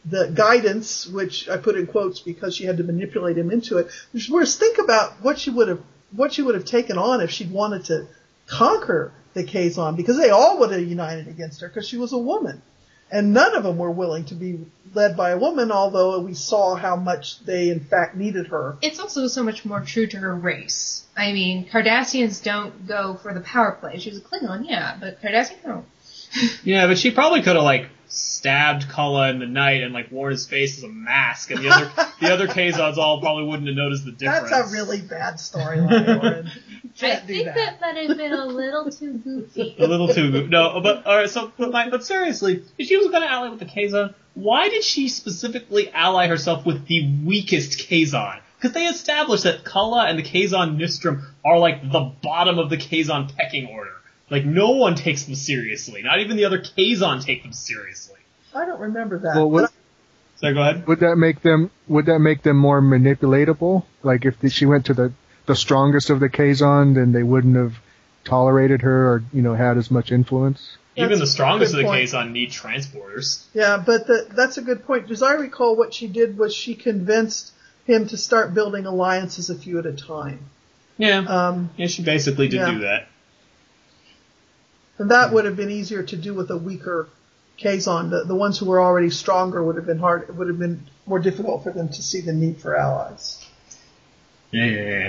the guidance, which I put in quotes because she had to manipulate him into it. Whereas think about what she would have what she would have taken on if she'd wanted to conquer the Kazon, because they all would have united against her because she was a woman. And none of them were willing to be led by a woman, although we saw how much they, in fact, needed her. It's also so much more true to her race. I mean, Cardassians don't go for the power play. She was a Klingon, yeah, but Cardassians don't. Yeah, but she probably could have, like, stabbed Kulla in the night and, like, worn his face as a mask, and the other the other Kazons all probably wouldn't have noticed the difference. That's a really bad storyline, Oren. I think that. that might have been a little too goofy. A little too goofy. No, but, alright, so, but, my, but seriously, if she was going to ally with the Kazon, why did she specifically ally herself with the weakest Kazon? Because they established that Kulla and the Kazon Nistrim are, like, the bottom of the Kazon pecking order. Like, no one takes them seriously. Not even the other Kazon take them seriously. I don't remember that. Well, would, so go ahead. Would that make them? Would that make them more manipulatable? Like, if the, she went to the the strongest of the Kazon, then they wouldn't have tolerated her or, you know, had as much influence. Even That's the strongest of the point. Kazon need transporters. Yeah, but the, that's a good point. As I recall, what she did was she convinced him to start building alliances a few at a time. Yeah. Um, yeah, she basically did yeah. do that. And that would have been easier to do with a weaker Kazon. The, the ones who were already stronger would have been hard. It would have been more difficult for them to see the need for allies. I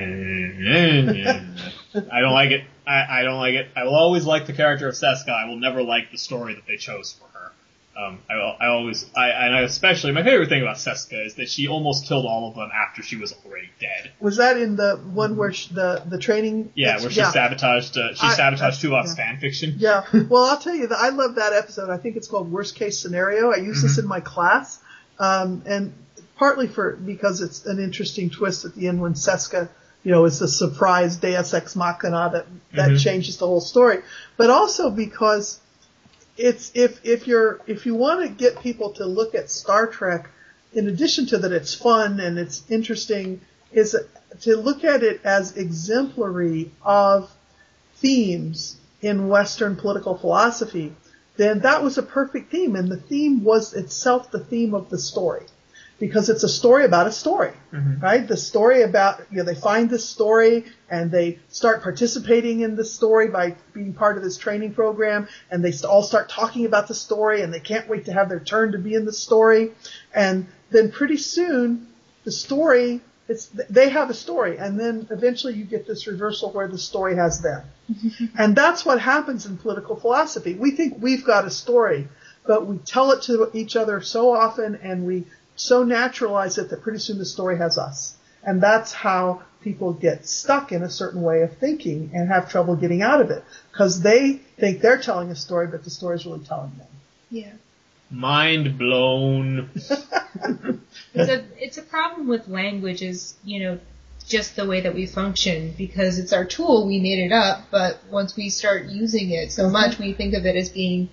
don't like it. I, I don't like it. I will always like the character of Seska. I will never like the story that they chose for her. Um, I, I always, I, and I especially, my favorite thing about Seska is that she almost killed all of them after she was already dead. Was that in the one where she, the the training? Yeah, where she yeah. sabotaged, uh, she I, sabotaged Tuvok's yeah. fan fiction. Yeah. Well, I'll tell you that I love that episode. I think it's called Worst Case Scenario. I use mm-hmm. this in my class, um, and partly for because it's an interesting twist at the end when Seska, you know, is the surprise Deus Ex Machina that that mm-hmm. changes the whole story, but also because it's if if you're if you want to get people to look at Star Trek, in addition to that it's fun and it's interesting, is to look at it as exemplary of themes in Western political philosophy, then that was a perfect theme, and the theme was itself the theme of the story. Because it's a story about a story, mm-hmm. right? The story about, you know, they find this story and they start participating in the story by being part of this training program, and they all start talking about the story, and they can't wait to have their turn to be in the story. And then pretty soon, the story, it's, they have a story, and then eventually you get this reversal where the story has them. And that's what happens in political philosophy. We think we've got a story, but we tell it to each other so often, and we so naturalize it that pretty soon the story has us. And that's how people get stuck in a certain way of thinking and have trouble getting out of it. Because they think they're telling a story, but the story is really telling them. Yeah. Mind blown. it's a it's a problem with language is, you know, just the way that we function, because it's our tool, we made it up, but once we start using it so much, we think of it as being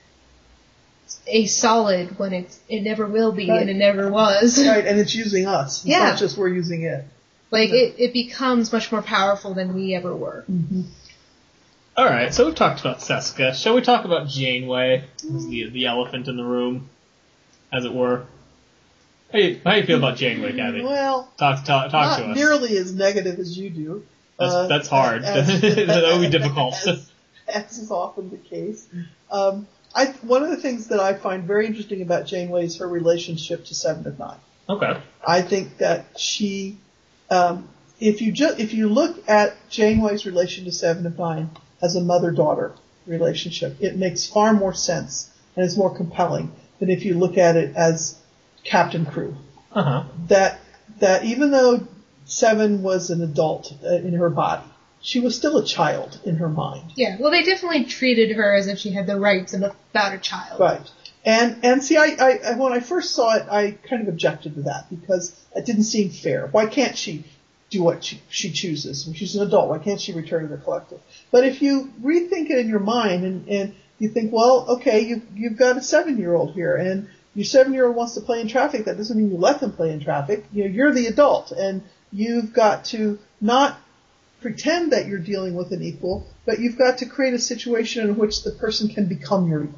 a solid when it's, it never will be, right. And it never was. Right, and it's using us. It's yeah. not just we're using it. Like, yeah. it, it becomes much more powerful than we ever were. Mm-hmm. Alright, so we've talked about Seska. Shall we talk about Janeway? Mm. The, the elephant in the room, as it were. How do you, how do you feel about Janeway, Kathy? Well, talk, talk, talk not to us. nearly as negative as you do. That's, uh, that's hard. As, that would be difficult. As, as is often the case. Um, I, one of the things that I find very interesting about Janeway is her relationship to Seven of Nine. Okay. I think that she, um, if you ju- if you look at Janeway's relation to Seven of Nine as a mother-daughter relationship, it makes far more sense and is more compelling than if you look at it as captain crew. Uh-huh. That that even though Seven was an adult in her body, she was still a child in her mind. Yeah, well, they definitely treated her as if she had the rights of about a child. Right. And and see, I, I when I first saw it, I kind of objected to that because it didn't seem fair. Why can't she do what she, she chooses? She's an adult. Why can't she return to the collective? But if you rethink it in your mind and, and you think, well, okay, you, you've got a seven-year-old here, and your seven-year-old wants to play in traffic. That doesn't mean you let them play in traffic. You know, you're the adult, and you've got to not pretend that you're dealing with an equal, but you've got to create a situation in which the person can become your equal.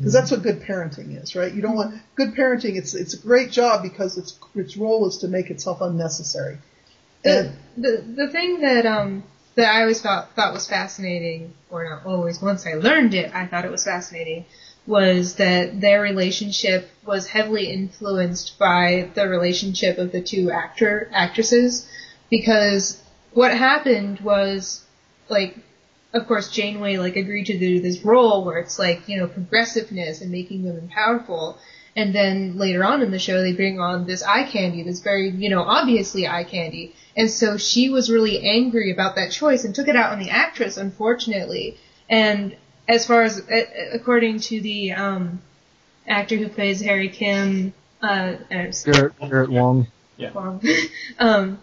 Because that's what good parenting is, right? You don't want good parenting. It's it's a great job because its its role is to make itself unnecessary. The the, the thing that um that I always thought thought was fascinating, or not always. Once I learned it, I thought it was fascinating. Was that their relationship was heavily influenced by the relationship of the two actor actresses, because what happened was, like, of course Janeway like agreed to do this role where it's like, you know, progressiveness and making women powerful, and then later on in the show they bring on this eye candy that's very, you know, obviously eye candy, and so she was really angry about that choice and took it out on the actress, unfortunately. And as far as, according to the um, actor who plays Harry Kim, uh, Garrett, Garrett Wong. Yeah. Wong. um,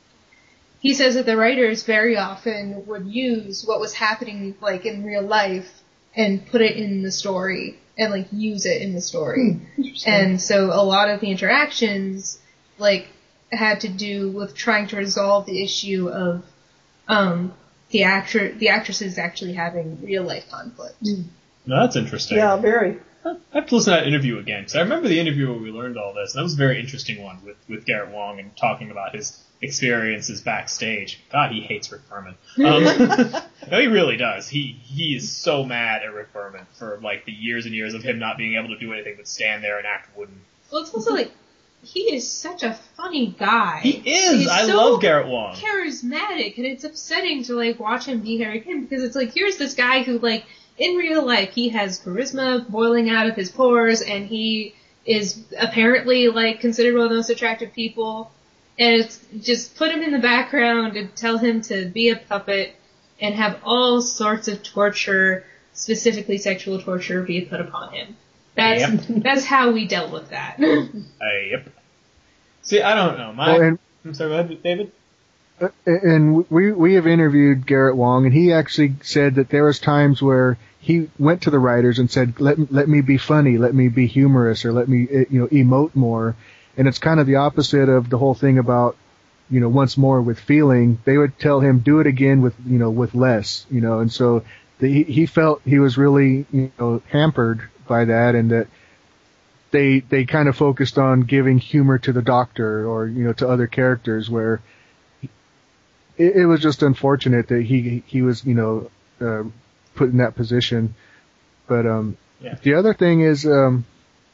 he says that the writers very often would use what was happening, like, in real life and put it in the story and, like, use it in the story. Hmm, and so a lot of the interactions, like, had to do with trying to resolve the issue of, um, the actor, the actresses actually having real life conflict. Mm. No, that's interesting. Yeah, very. I have to listen to that interview again, because I remember the interview where we learned all this, and that was a very interesting one with, with Garrett Wong and talking about his experiences backstage. God, he hates Rick Berman. Um, no, he really does. He he is so mad at Rick Berman for like the years and years of him not being able to do anything but stand there and act wooden. Well, it's also like, he is such a funny guy. He is. He's I so love Garrett Wong. Charismatic, and it's upsetting to like watch him be Harry Kim, because it's like, here's this guy who, like, in real life he has charisma boiling out of his pores, and he is apparently like considered one of the most attractive people, and it's just put him in the background and tell him to be a puppet and have all sorts of torture, specifically sexual torture, be put upon him. That's Yep. that's how we dealt with that. Uh, yep. See, I don't know. My, Well, and- I'm sorry, go ahead, David. Uh, And we we have interviewed Garrett Wong, and he actually said that there was times where he went to the writers and said, "Let let me be funny, let me be humorous, or let me you know emote more." And it's kind of the opposite of the whole thing about, you know, once more with feeling. They would tell him, "Do it again with you know with less," you know, and so the, he he felt he was really you know hampered by that, and that they they kind of focused on giving humor to the Doctor or you know to other characters, where it, it was just unfortunate that he he was you know uh, put in that position. But um, Yeah. the other thing is, um,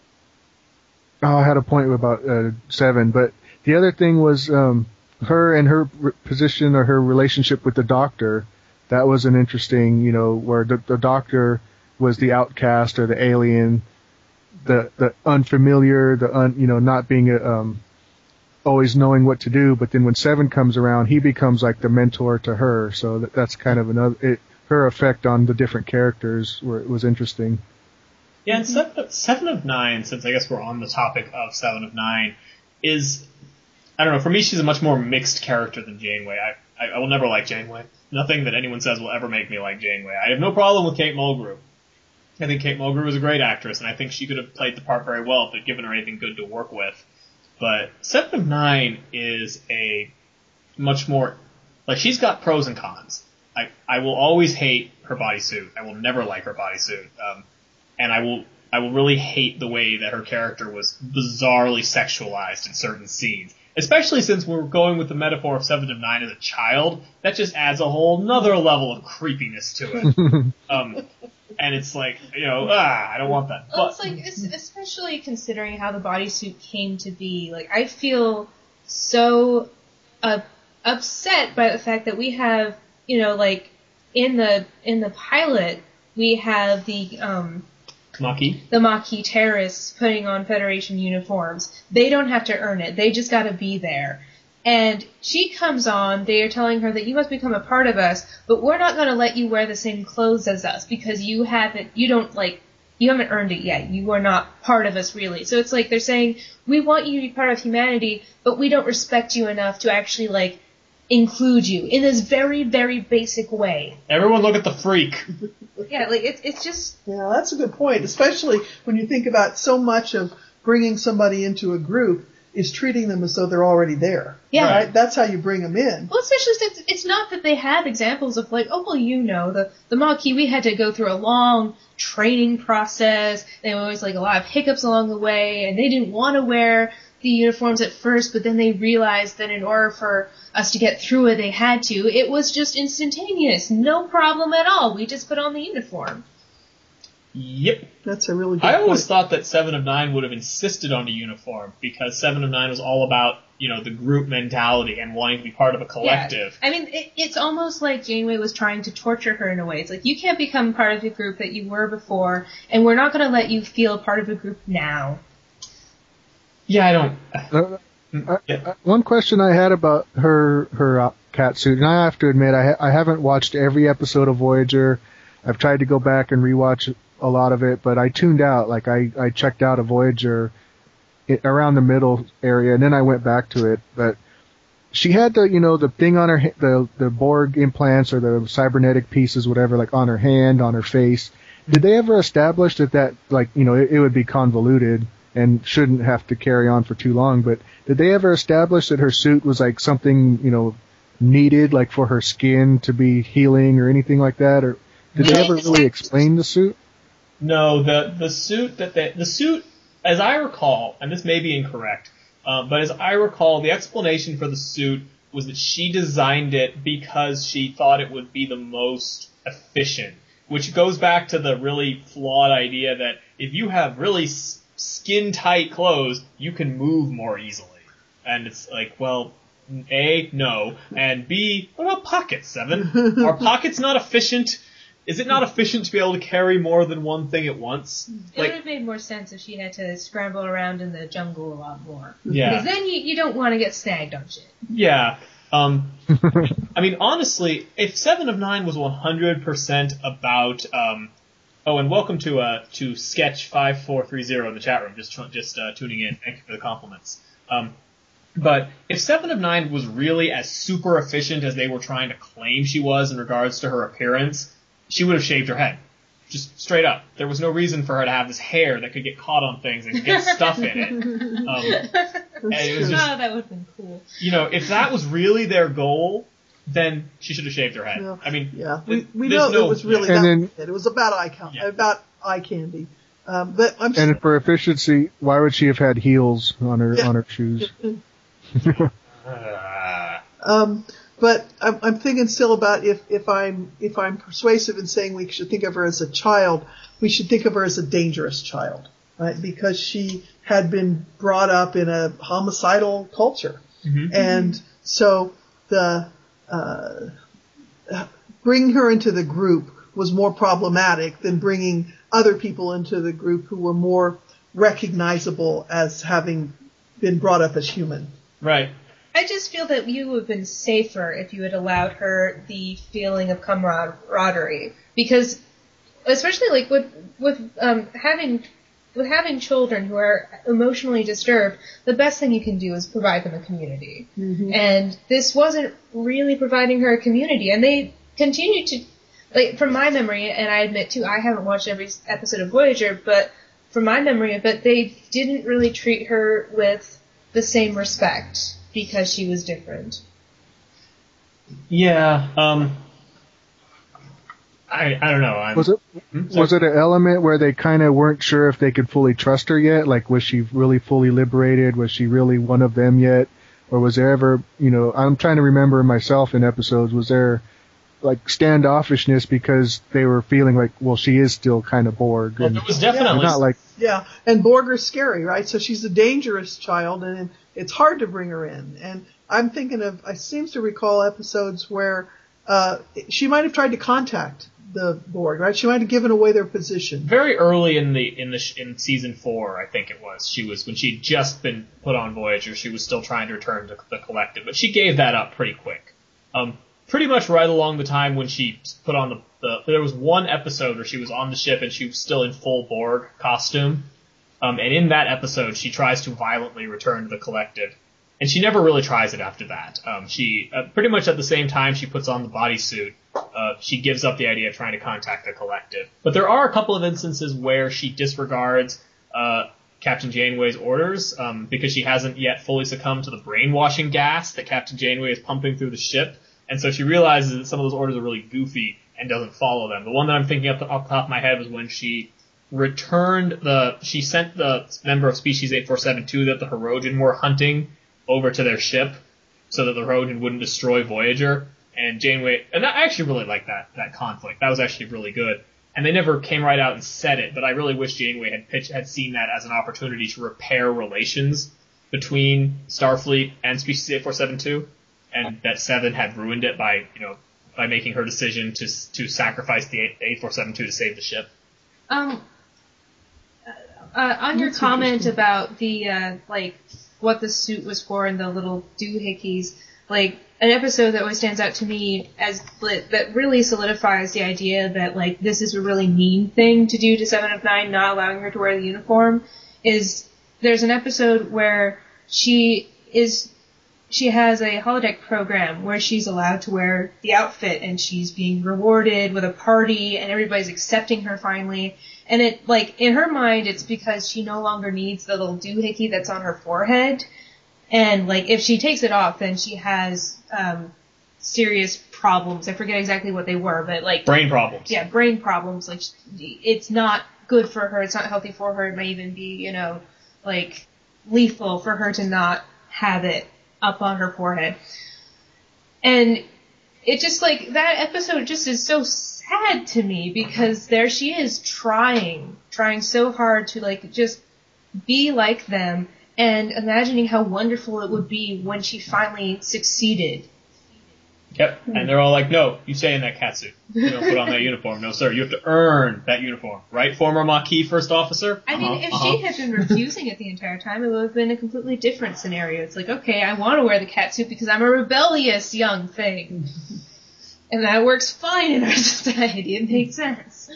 oh, I had a point about uh, Seven, but the other thing was um, her and her r- position or her relationship with the Doctor. That was an interesting, you know, where the, the Doctor was the outcast or the alien, the the unfamiliar, the un, you know, not being a, um, always knowing what to do. But then when Seven comes around, he becomes like the mentor to her. So that, that's kind of another it, her effect on the different characters where it was interesting. Yeah, and seven of, seven of Nine, since I guess we're on the topic of Seven of Nine, is, I don't know, for me she's a much more mixed character than Janeway. I, I, I will never like Janeway. Nothing that anyone says will ever make me like Janeway. I have no problem with Kate Mulgrew. I think Kate Mulgrew is a great actress, and I think she could have played the part very well if they'd given her anything good to work with. But Seven of Nine is a much more, like, she's got pros and cons. I, I will always hate her bodysuit. I will never like her bodysuit. Um, and I will I will really hate the way that her character was bizarrely sexualized in certain scenes. Especially since we're going with the metaphor of Seven of Nine as a child. That just adds a whole nother level of creepiness to it. um, and it's like, you know, ah, I don't want that. Well, But, it's like, it's, especially considering how the bodysuit came to be. Like, I feel so uh, upset by the fact that we have, you know, like in the in the pilot we have the um Maquis. the Maquis terrorists putting on Federation uniforms. They don't have to earn it. They just got to be there. And she comes on, they are telling her that you must become a part of us, but we're not going to let you wear the same clothes as us because you haven't, you don't like, you haven't earned it yet. You are not part of us really. So it's like they're saying, we want you to be part of humanity, but we don't respect you enough to actually like include you in this very, very basic way. Everyone look at the freak. Yeah, like it's it's just Yeah, that's a good point, especially when you think about so much of bringing somebody into a group is treating them as though they're already there. Yeah. Right? That's how you bring them in. Well, especially since it's not that they have examples of like, oh, well, you know, the, the Maquis had to go through a long training process. There was always like a lot of hiccups along the way, and they didn't want to wear the uniforms at first, but then they realized that in order for us to get through it, they had to. It was just instantaneous. No problem at all. We just put on the uniform. Yep. That's a really good I always point. thought that Seven of Nine would have insisted on a uniform, because Seven of Nine was all about, you know, the group mentality and wanting to be part of a collective. Yeah. I mean, it, it's almost like Janeway was trying to torture her in a way. It's like, you can't become part of the group that you were before, and we're not going to let you feel part of a group now. Yeah, I don't... Uh, I, yeah. I, one question I had about her her uh, cat suit, and I have to admit, I, ha- I haven't watched every episode of Voyager. I've tried to go back and rewatch a lot of it, but I tuned out. Like, I, I checked out of Voyager it, around the middle area, and then I went back to it. But she had the, you know, the thing on her, the the Borg implants or the cybernetic pieces, whatever, like on her hand, on her face. Did they ever establish that that, like, you know, it, it would be convoluted and shouldn't have to carry on for too long, but did they ever establish that her suit was like something, you know, needed, like for her skin to be healing or anything like that? Or did they ever really explain the suit? No, the the suit that they, the suit, as I recall, and this may be incorrect, uh, but as I recall, the explanation for the suit was that she designed it because she thought it would be the most efficient, which goes back to the really flawed idea that if you have really s- skin-tight clothes, you can move more easily. And it's like, well, A, no, and B, what about pockets, Seven? Are pockets not efficient? Is it not efficient to be able to carry more than one thing at once? It Like, would have made more sense if she had to scramble around in the jungle a lot more. Yeah. Because then you, you don't want to get snagged on shit. yeah. Um, I mean, honestly, if Seven of Nine was one hundred percent about, um, oh, and welcome to, uh, to Sketch five four three zero in the chat room, just, just, uh, tuning in. Thank you for the compliments. Um, but if Seven of Nine was really as super efficient as they were trying to claim she was in regards to her appearance, she would have shaved her head. Just straight up. There was no reason for her to have this hair that could get caught on things and get stuff in it. Um, and it was just, Oh, that would have been cool. you know, if that was really their goal, then she should have shaved her head. Yeah. I mean, Yeah, we, we there's know no- it was really And that then- was it. It was about eye count, Yeah. about eye candy. Um, but I'm And for efficiency, why would she have had heels on her Yeah. on her shoes? uh, Um, but I'm, I'm thinking still about if, if I'm if I'm persuasive in saying we should think of her as a child, we should think of her as a dangerous child, right? Because she had been brought up in a homicidal culture, mhm. and so the uh, bringing her into the group was more problematic than bringing other people into the group who were more recognizable as having been brought up as human. Right. I just feel that you would have been safer if you had allowed her the feeling of camaraderie, because, especially like with with um, having with having children who are emotionally disturbed, the best thing you can do is provide them a community. Mm-hmm. And this wasn't really providing her a community, and they continued to, like, from my memory, and I admit too, I haven't watched every episode of Voyager, but from my memory of it, they didn't really treat her with the same respect because she was different. Yeah. Um. I I don't know. I'm, Was it Hmm? was it an element where they kind of weren't sure if they could fully trust her yet? Like, was she really fully liberated? Was she really one of them yet? Or was there ever, you know, I'm trying to remember myself in episodes, was there like standoffishness because they were feeling like, well, she is still kind of Borg. Well, And there was definitely not like, Yeah, and Borger's scary, right? So she's a dangerous child, and it's hard to bring her in. And I'm thinking of, I seem to recall episodes where uh, she might have tried to contact the Borg, right? She might have given away their position. very early in the in the sh- in season four, I think it was. She was when she'd just been put on Voyager. She was still trying to return to the collective, but she gave that up pretty quick. Um, pretty much right along the time when she put on the, the there was one episode where she was on the ship and she was still in full Borg costume. Um, and in that episode, she tries to violently return to the collective. And she never really tries it after that. Um, she, uh, pretty much at the same time she puts on the bodysuit, uh, she gives up the idea of trying to contact the collective. But there are a couple of instances where she disregards, uh, Captain Janeway's orders um, because she hasn't yet fully succumbed to the brainwashing gas that Captain Janeway is pumping through the ship. And so she realizes that some of those orders are really goofy and doesn't follow them. The one that I'm thinking off the, off the top of my head was when she returned the, she sent the member of Species eight four seven two that the Hirogen were hunting over to their ship so that the Hirogen wouldn't destroy Voyager. And Janeway, and I actually really liked that, that conflict. That was actually really good. And they never came right out and said it, but I really wish Janeway had pitched, had seen that as an opportunity to repair relations between Starfleet and Species eight four seven two, and that Seven had ruined it by, you know, by making her decision to to sacrifice the eight four seven two to save the ship. Um, uh, on your comment about the uh, like what the suit was for and the little doohickeys, like. An episode that always stands out to me as that really solidifies the idea that like this is a really mean thing to do to Seven of Nine, not allowing her to wear the uniform, is there's an episode where she is she has a holodeck program where she's allowed to wear the outfit and she's being rewarded with a party and everybody's accepting her finally. And it like in her mind it's because she no longer needs the little doohickey that's on her forehead. And, like, if she takes it off, then she has, um, serious problems. I forget exactly what they were, but, like... Brain problems. Yeah, brain problems. Like, it's not good for her. It's not healthy for her. It may even be, you know, like, lethal for her to not have it up on her forehead. And it just, like, that episode just is so sad to me because there she is trying, trying so hard to, like, just be like them. And imagining how wonderful it would be when she finally succeeded. Yep, and they're all like, no, you stay in that catsuit. You don't put on that uniform. No, sir, you have to earn that uniform. Right, former Maquis First Officer? I uh-huh, mean, if uh-huh. she had been refusing it the entire time, it would have been a completely different scenario. It's like, okay, I want to wear the catsuit because I'm a rebellious young thing. And that works fine in our society. It makes sense.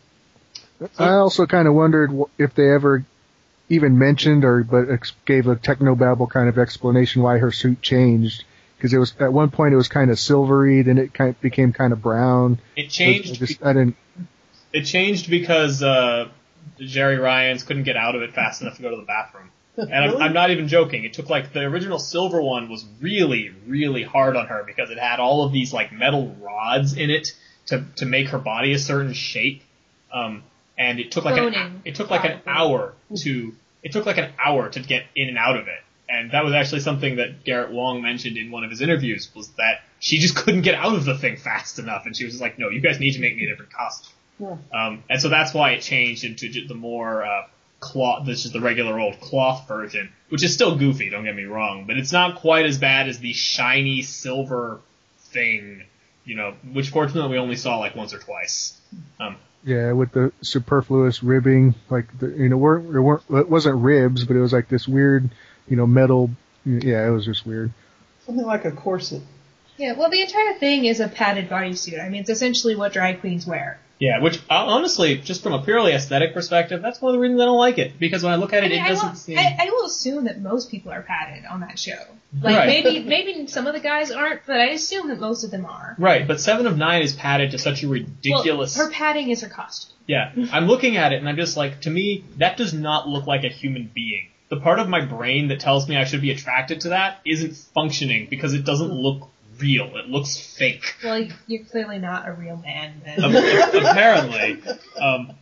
I also kind of wondered if they ever... even mentioned or but ex- gave a technobabble kind of explanation why her suit changed, because it was at one point it was kind of silvery, then it kind of became kind of brown. It changed. I, just, I didn't. It changed because uh, Jerry Ryans couldn't get out of it fast enough to go to the bathroom, and I'm, I'm not even joking. It took like the original silver one was really really hard on her because it had all of these like metal rods in it to to make her body a certain shape. Um, And it took like Cloning, an it took like an hour to it took like an hour to get in and out of it, and that was actually something that Garrett Wang mentioned in one of his interviews was that she just couldn't get out of the thing fast enough, and she was just like, "No, you guys need to make me a different costume." Yeah. Um, and so that's why it changed into the more uh, cloth. This is the regular old cloth version, which is still goofy. Don't get me wrong, but it's not quite as bad as the shiny silver thing, you know, which fortunately we only saw like once or twice. Um, Yeah, with the superfluous ribbing, like the, you know, weren't, there weren't it wasn't ribs, but it was like this weird, you know, metal. Yeah, it was just weird. Something like a corset. Yeah, well, the entire thing is a padded bodysuit. I mean, it's essentially what drag queens wear. Yeah, which uh, honestly, just from a purely aesthetic perspective, that's one of the reasons I don't like it. Because when I look at it, I mean, it doesn't I will, seem. I, I will assume that most people are padded on that show. Like Right. maybe maybe some of the guys aren't, but I assume that most of them are. Right, but Seven of Nine is padded to such a ridiculous. Well, her padding is her costume. Yeah, I'm looking at it and I'm just like, to me, that does not look like a human being. The part of my brain that tells me I should be attracted to that isn't functioning because it doesn't look real. It looks fake. Well, you're clearly not a real man then. Apparently. Um,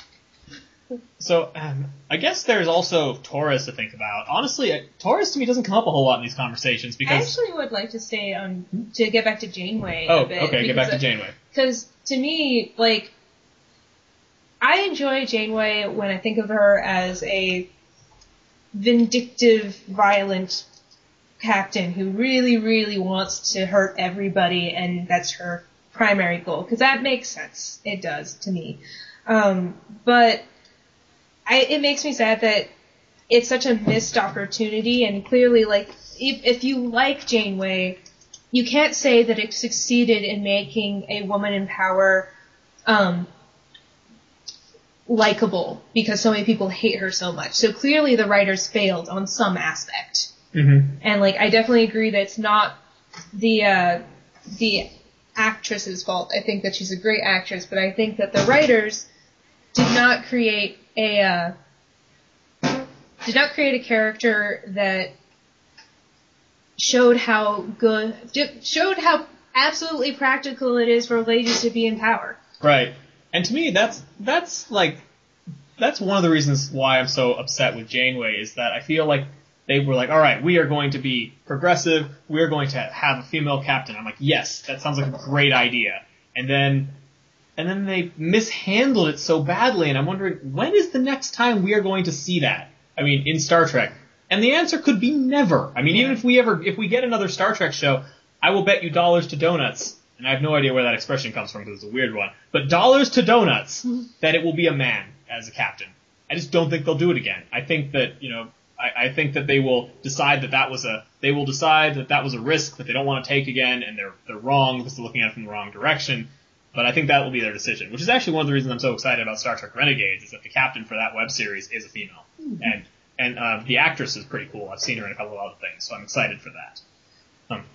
so, um, I guess there's also Torres to think about. Honestly, uh, Torres to me doesn't come up a whole lot in these conversations because... I actually would like to stay on, to get back to Janeway oh, a bit. okay, get back to Janeway. Because to me, like, I enjoy Janeway when I think of her as a vindictive, violent captain who really, really wants to hurt everybody, and that's her primary goal. Because that makes sense. It does, to me. Um, but I, it makes me sad that it's such a missed opportunity, and clearly, like, if, if you like Janeway, you can't say that it succeeded in making a woman in power um, likable, because so many people hate her so much. So clearly the writers failed on some aspect. Mm-hmm. And, like, I definitely agree that it's not the uh, the actress's fault. I think that she's a great actress, but I think that the writers did not create a uh, did not create a character that showed how good, showed how absolutely practical it is for ladies to be in power. Right. And to me, that's, that's like, that's one of the reasons why I'm so upset with Janeway, is that I feel like they were like, all right, we are going to be progressive, we are going to have a female captain. I'm like, yes, that sounds like a great idea. And then, and then they mishandled it so badly, and I'm wondering, when is the next time we are going to see that? I mean, in Star Trek. And the answer could be never. I mean, even if we ever, if we get another Star Trek show, I will bet you dollars to donuts, and I have no idea where that expression comes from because it's a weird one, but dollars to donuts that it will be a man as a captain. I just don't think they'll do it again. I think that, you know, I, I think that they will decide that that was a, they will decide that that was a risk that they don't want to take again, and they're, they're wrong because they're looking at it from the wrong direction. But I think that will be their decision, which is actually one of the reasons I'm so excited about Star Trek Renegades, is that the captain for that web series is a female. Mm-hmm. And, and, uh, the actress is pretty cool. I've seen her in a couple of other things, so I'm excited for that. Um,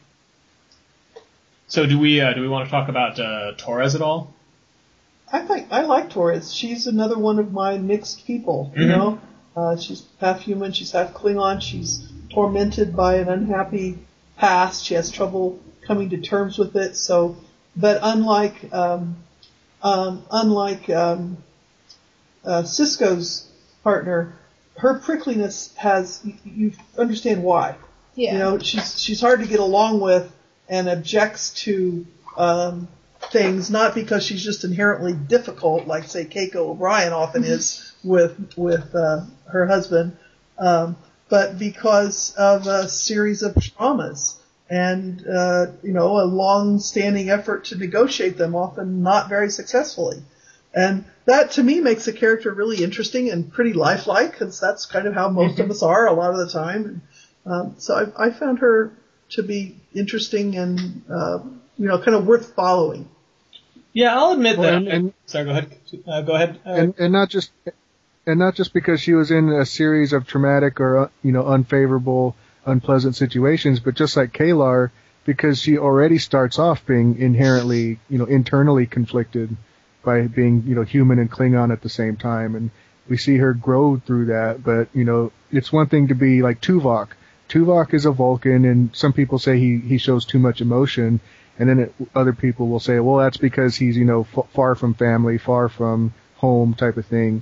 so do we, uh, do we want to talk about, uh, Torres at all? I think I like Torres. She's another one of my mixed people. You mm-hmm. know, uh, she's half human, she's half Klingon. She's tormented by an unhappy past. She has trouble coming to terms with it. So, but unlike um, um, unlike um, uh, Sisko's partner, her prickliness has you, you understand why. Yeah. You know, she's she's hard to get along with and objects to. Um, things, not because she's just inherently difficult, like say Keiko O'Brien often is with with uh, her husband, um, but because of a series of traumas and uh, you know a long-standing effort to negotiate them, often not very successfully. And that to me makes the character really interesting and pretty lifelike, because that's kind of how most mm-hmm. of us are a lot of the time. And, um, so I, I found her to be interesting and uh, you know kind of worth following. Yeah, I'll admit well, that. And, and, Sorry, go ahead. Uh, go ahead. Uh, and, and not just, and not just because she was in a series of traumatic or uh, you know unfavorable, unpleasant situations, but just like K'Ehleyr, because she already starts off being inherently, you know, internally conflicted by being, you know, human and Klingon at the same time, and we see her grow through that. But you know, it's one thing to be like Tuvok. Tuvok is a Vulcan, and some people say he he shows too much emotion. And then it, other people will say, well, that's because he's, you know, f- far from family, far from home type of thing.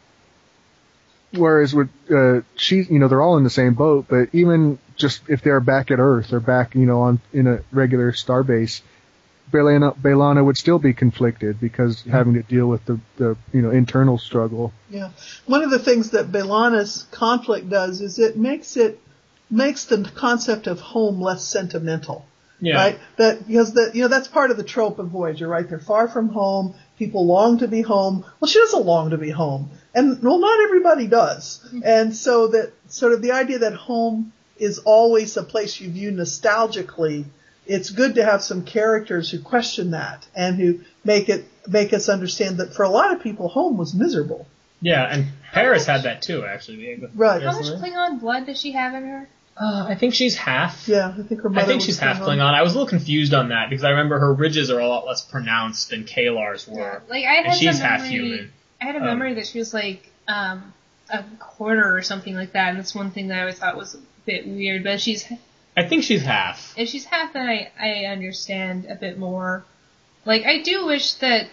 Whereas with, uh, she, you know, they're all in the same boat, but even just if they're back at Earth or back, you know, on, in a regular starbase, B'Elanna, B'Elanna would still be conflicted because mm-hmm. having to deal with the, the, you know, internal struggle. Yeah. One of the things that B'Elanna's conflict does is it makes it, makes the concept of home less sentimental. Yeah. Right? That, because that, you know, that's part of the trope of Voyager, right? They're far from home. People long to be home. Well, she doesn't long to be home. And, well, not everybody does. Mm-hmm. And so that, sort of the idea that home is always a place you view nostalgically, it's good to have some characters who question that and who make it, make us understand that for a lot of people, home was miserable. Yeah, and Paris had that too, actually. Right. How much Klingon blood does she have in her? Uh, I think she's half. Yeah, I think her mother I think was she's Klingon. half Klingon. I was a little confused on that because I remember her ridges are a lot less pronounced than K'Ehleyr's were. Yeah. Like I had and she's some half memory, human. I had a Um, memory that she was like um, a quarter or something like that, and that's one thing that I always thought was a bit weird. But if she's I think she's half. if she's half, then I I understand a bit more. Like I do wish that.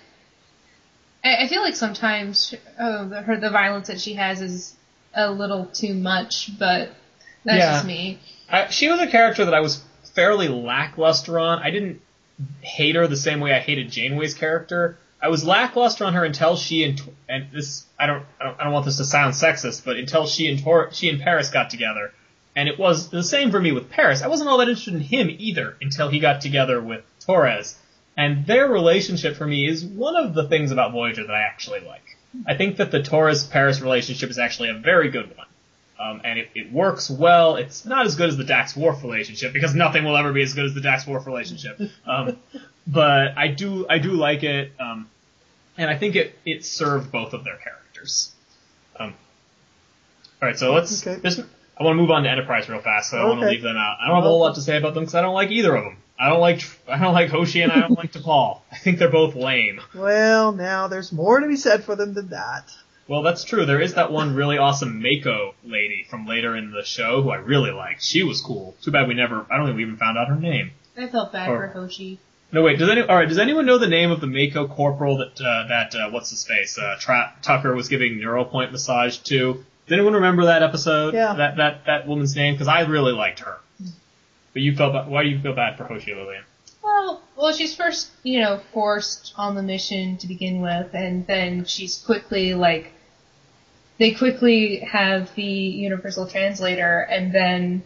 I, I feel like sometimes oh, the, her the violence that she has is a little too much, but that's Yeah. just me. I, she was a character that I was fairly lackluster on. I didn't hate her the same way I hated Janeway's character. I was lackluster on her until she and and this I don't I don't, I don't want this to sound sexist, but until she and Tor, she and Paris got together, and it was the same for me with Paris. I wasn't all that interested in him either until he got together with Torres, and their relationship for me is one of the things about Voyager that I actually like. I think that the Torres-Paris relationship is actually a very good one. Um, and it, it works well. It's not as good as the Dax-Worf relationship, because nothing will ever be as good as the Dax-Worf relationship. Um, but I do, I do like it, um, and I think it, it served both of their characters. Um, alright, so let's, Okay. this, I want to move on to Enterprise real fast, so I don't want to Okay. leave them out. I don't have a whole lot to say about them, because I don't like either of them. I don't like, I don't like Hoshi and I don't like T'Pol. I think they're both lame. Well, now there's more to be said for them than that. Well, that's true. There is that one really awesome Mako lady from later in the show who I really liked. She was cool. Too bad we never, I don't think we even found out her name. I felt bad Or- for Hoshi. No, wait, does any, alright, does anyone know the name of the Mako corporal that, uh, that, uh, what's his face, uh, Tra- Tucker was giving Neuropoint massage to? Does anyone remember that episode? Yeah. That, that, that woman's name? Because I really liked her. But you felt, ba- why do you feel bad for Hoshi, Lillian? Well, well, she's first, you know, forced on the mission to begin with, and then she's quickly, like, they quickly have the universal translator, and then,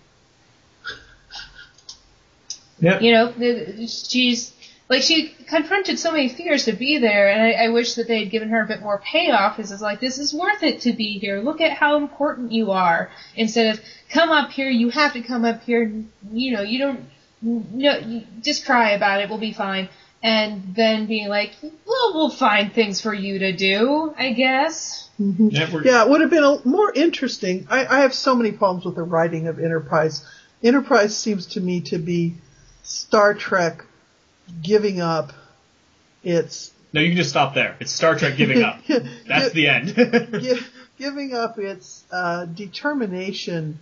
Yep. you know, the- she's, like, she confronted so many fears to be there, and I, I wish that they had given her a bit more payoff, because it's like, this is worth it to be here, look at how important you are, instead of, come up here, you have to come up here, you know, you don't, no, you just cry about it, we'll be fine. And then being like, well, we'll find things for you to do, I guess. Mm-hmm. Yeah, we're- Yeah, it would have been a, more interesting. I, I have so many problems with the writing of Enterprise. Enterprise seems to me to be Star Trek giving up its No, you can just stop there. It's Star Trek giving up. That's the end. gi- giving up its uh, determination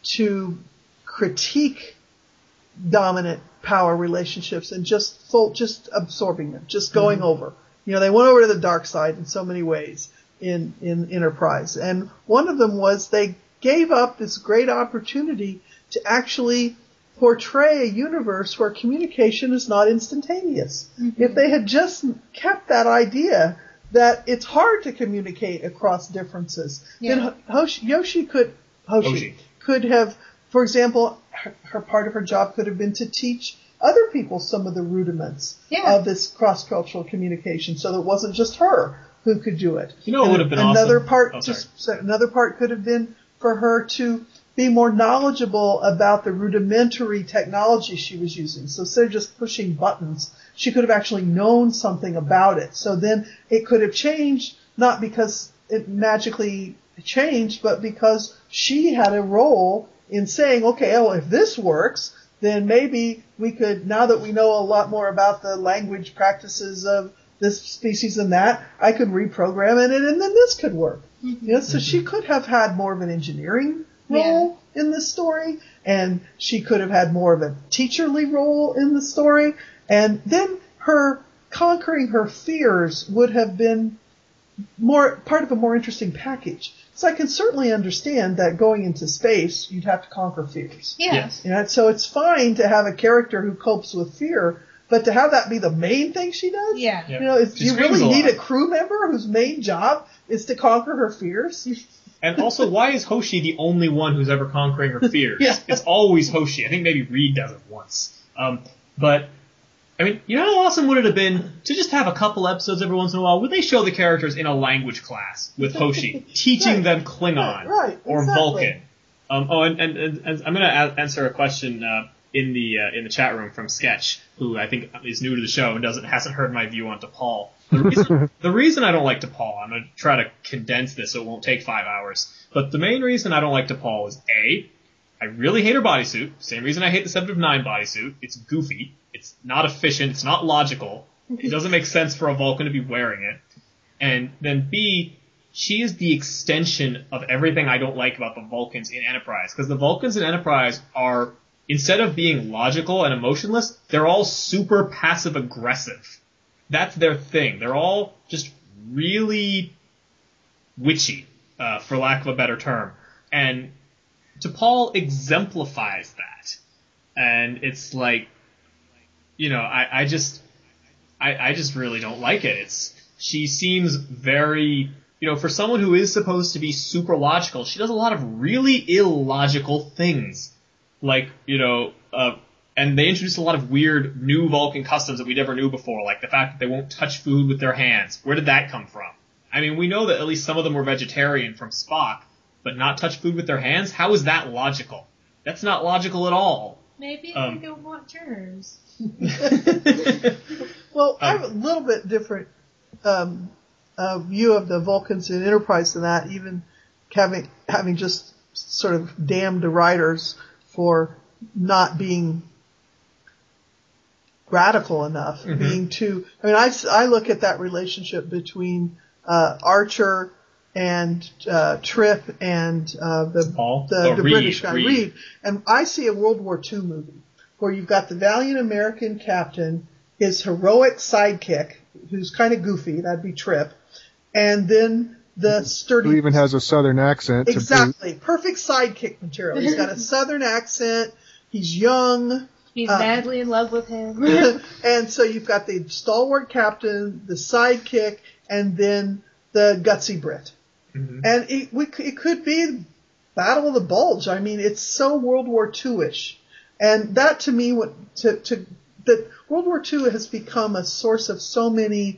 to critique dominant power relationships and just full, just absorbing them, just going Mm-hmm. over. You know, they went over to the dark side in so many ways in, in Enterprise. And one of them was they gave up this great opportunity to actually portray a universe where communication is not instantaneous. Mm-hmm. If they had just kept that idea that it's hard to communicate across differences, Yeah. then Hoshi, Yoshi could, Hoshi, Hoshi. could have, for example, her, her part of her job could have been to teach other people some of the rudiments Yeah. of this cross-cultural communication, so that it wasn't just her who could do it. You know what And would have been another awesome? part, Oh, just so another part could have been for her to be more knowledgeable about the rudimentary technology she was using. So instead of just pushing buttons, she could have actually known something about it. So then it could have changed, not because it magically changed, but because she had a role in saying, okay, well, if this works, then maybe we could, now that we know a lot more about the language practices of this species and that, I could reprogram it and then this could work. Mm-hmm. You know, so she could have had more of an engineering role in this story, and she could have had more of a teacherly role in the story, and then her conquering her fears would have been more part of a more interesting package. So I can certainly understand that going into space, you'd have to conquer fears. Yeah. Yes. You know, so it's fine to have a character who copes with fear, but to have that be the main thing she does? Yeah. Yeah. You know, if She you screams really a need lot. a crew member whose main job is to conquer her fears. And also, why is Hoshi the only one who's ever conquering her fears? Yeah. It's always Hoshi. I think maybe Reed does it once. Um, but, I mean, you know how awesome would it have been to just have a couple episodes every once in a while where they show the characters in a language class with Hoshi, teaching Right. them Klingon Right, right, or exactly. Vulcan. Um, oh, and, and, and, and I'm going to answer a question uh, in the uh, in the chat room from Sketch, who I think is new to the show and doesn't hasn't heard my view on T'Pol. The reason, the reason I don't like T'Pol, I'm going to try to condense this so it won't take five hours, but the main reason I don't like T'Pol is A, I really hate her bodysuit. Same reason I hate the seven of nine bodysuit. It's goofy. It's not efficient. It's not logical. It doesn't make sense for a Vulcan to be wearing it. And then B, she is the extension of everything I don't like about the Vulcans in Enterprise. Because the Vulcans in Enterprise are, instead of being logical and emotionless, they're all super passive-aggressive. That's their thing. They're all just really witchy, uh, for lack of a better term. And T'Pol exemplifies that. And it's like, you know, I, I just, I, I just really don't like it. It's, she seems very, you know, for someone who is supposed to be super logical, she does a lot of really illogical things. Like, you know, uh, and they introduced a lot of weird new Vulcan customs that we never knew before, like the fact that they won't touch food with their hands. Where did that come from? I mean, we know that at least some of them were vegetarian from Spock, but not touch food with their hands? How is that logical? That's not logical at all. Maybe Um, they don't want germs. Well, I have a little bit different um, uh, view of the Vulcans in Enterprise than that, even having having just sort of damned the writers for not being radical enough, Mm-hmm. being too. I mean, I, I look at that relationship between uh, Archer and uh, Trip and uh, the Paul? the, Oh, the Reed, British guy Reed. Reed. And I see a World War Two movie where you've got the valiant American captain, his heroic sidekick, who's kind of goofy, that'd be Trip, and then the sturdy... Who even has a southern accent. Exactly. Perfect sidekick material. He's got a southern accent, he's young... He's uh, madly in love with him. And so you've got the stalwart captain, the sidekick, and then the gutsy Brit. Mm-hmm. And it, we, it could be Battle of the Bulge. I mean, it's so World War Two-ish. And that to me, what, to, to, that World War Two has become a source of so many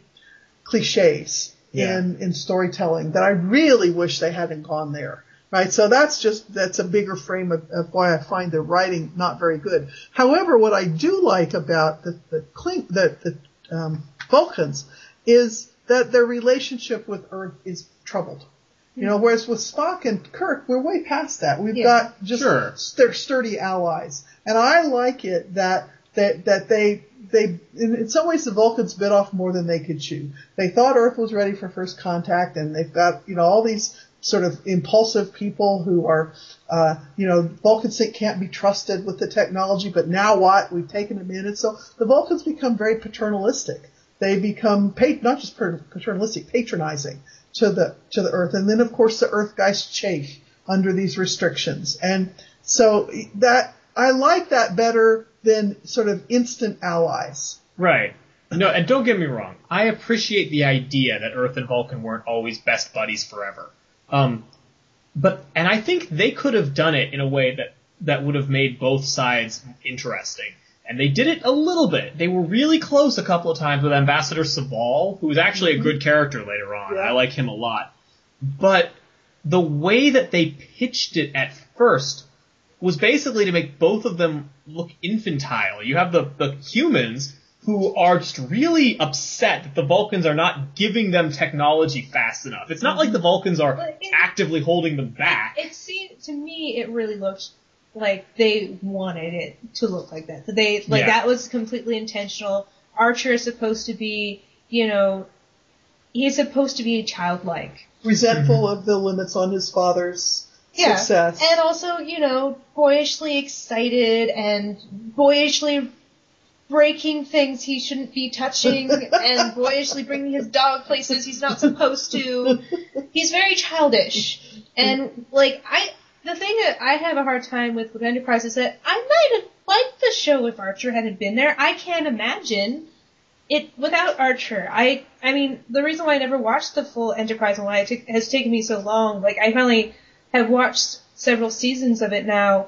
cliches yeah. in, in storytelling that I really wish they hadn't gone there. Right, so that's just, that's a bigger frame of, of why I find the writing not very good. However, what I do like about the, the, Klink, the, the um, Vulcans is that their relationship with Earth is troubled. Mm-hmm. You know, whereas with Spock and Kirk, we're way past that. We've yeah. got just, sure. they're sturdy allies. And I like it that, that, that they, they, in, in some ways the Vulcans bit off more than they could chew. They thought Earth was ready for first contact, and they've got, you know, all these sort of impulsive people who are, uh, you know, Vulcans think can't be trusted with the technology, but now what? We've taken them in. And so the Vulcans become very paternalistic. They become, pat- not just paternalistic, patronizing to the, to the Earth. And then, of course, the Earth guys chafe under these restrictions. And so that, I like that better than sort of instant allies. Right. No, and don't get me wrong. I appreciate the idea that Earth and Vulcan weren't always best buddies forever. Um, but, and I think they could have done it in a way that, that would have made both sides interesting. And they did it a little bit. They were really close a couple of times with Ambassador Saval, who was actually a good character later on. Yeah. I like him a lot. But the way that they pitched it at first was basically to make both of them look infantile. You have the, the humans who are just really upset that the Vulcans are not giving them technology fast enough. It's not like the Vulcans are it, actively holding them back. It, it seemed, to me, it really looked like they wanted it to look like that. They, like, yeah. that was completely intentional. Archer is supposed to be, you know, he's supposed to be childlike. Resentful mm-hmm. of the limits on his father's yeah. success. And also, you know, boyishly excited and boyishly breaking things he shouldn't be touching and boyishly bringing his dog places he's not supposed to. He's very childish. And, like, I, the thing that I have a hard time with with Enterprise is that I might have liked the show if Archer hadn't been there. I can't imagine it without Archer. I, I mean, the reason why I never watched the full Enterprise and why it t- has taken me so long, like, I finally have watched several seasons of it now,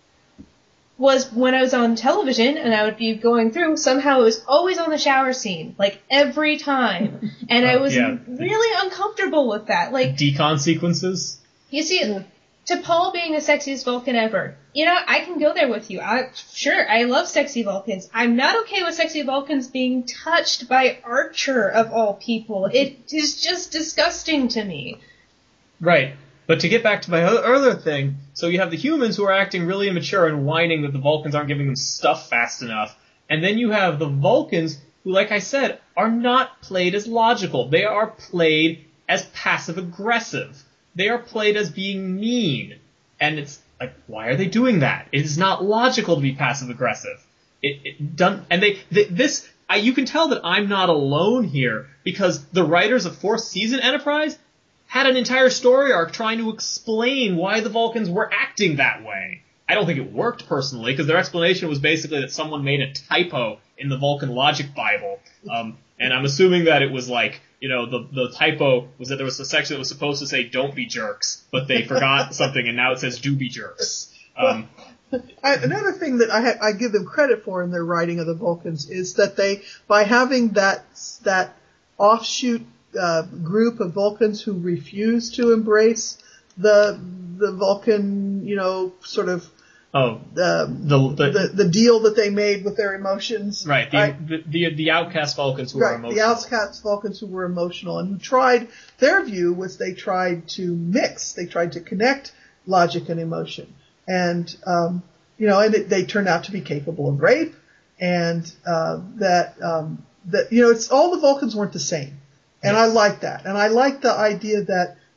was when I was on television and I would be going through, somehow it was always on the shower scene, like every time. And I was yeah. really uncomfortable with that. Like decon sequences? You see, to Paul being the sexiest Vulcan ever, you know, I can go there with you. I, sure, I love sexy Vulcans. I'm not okay with sexy Vulcans being touched by Archer, of all people. It is just disgusting to me. Right. But to get back to my earlier thing, so you have the humans who are acting really immature and whining that the Vulcans aren't giving them stuff fast enough. And then you have the Vulcans who, like I said, are not played as logical. They are played as passive-aggressive. They are played as being mean. And it's like, why are they doing that? It is not logical to be passive-aggressive. It, it done, and they, they this, I, you can tell that I'm not alone here, because the writers of fourth season Enterprise had an entire story arc trying to explain why the Vulcans were acting that way. I don't think it worked personally, because their explanation was basically that someone made a typo in the Vulcan logic Bible. Um, and I'm assuming that it was like, you know, the, the typo was that there was a section that was supposed to say don't be jerks, but they forgot something and now it says do be jerks. Um, I, another thing that I, ha- I give them credit for in their writing of the Vulcans is that they, by having that, that offshoot Uh, group of Vulcans who refuse to embrace the the Vulcan, you know, sort of oh um, the, the the the deal that they made with their emotions. Right, the right? The, the the outcast Vulcans who right, were emotional. The outcast Vulcans who were emotional and who tried, their view was they tried to mix, they tried to connect logic and emotion, and um, you know, and it, they turned out to be capable of rape, and uh, that um, that you know, it's all the Vulcans weren't the same. And I like that. And I like the idea that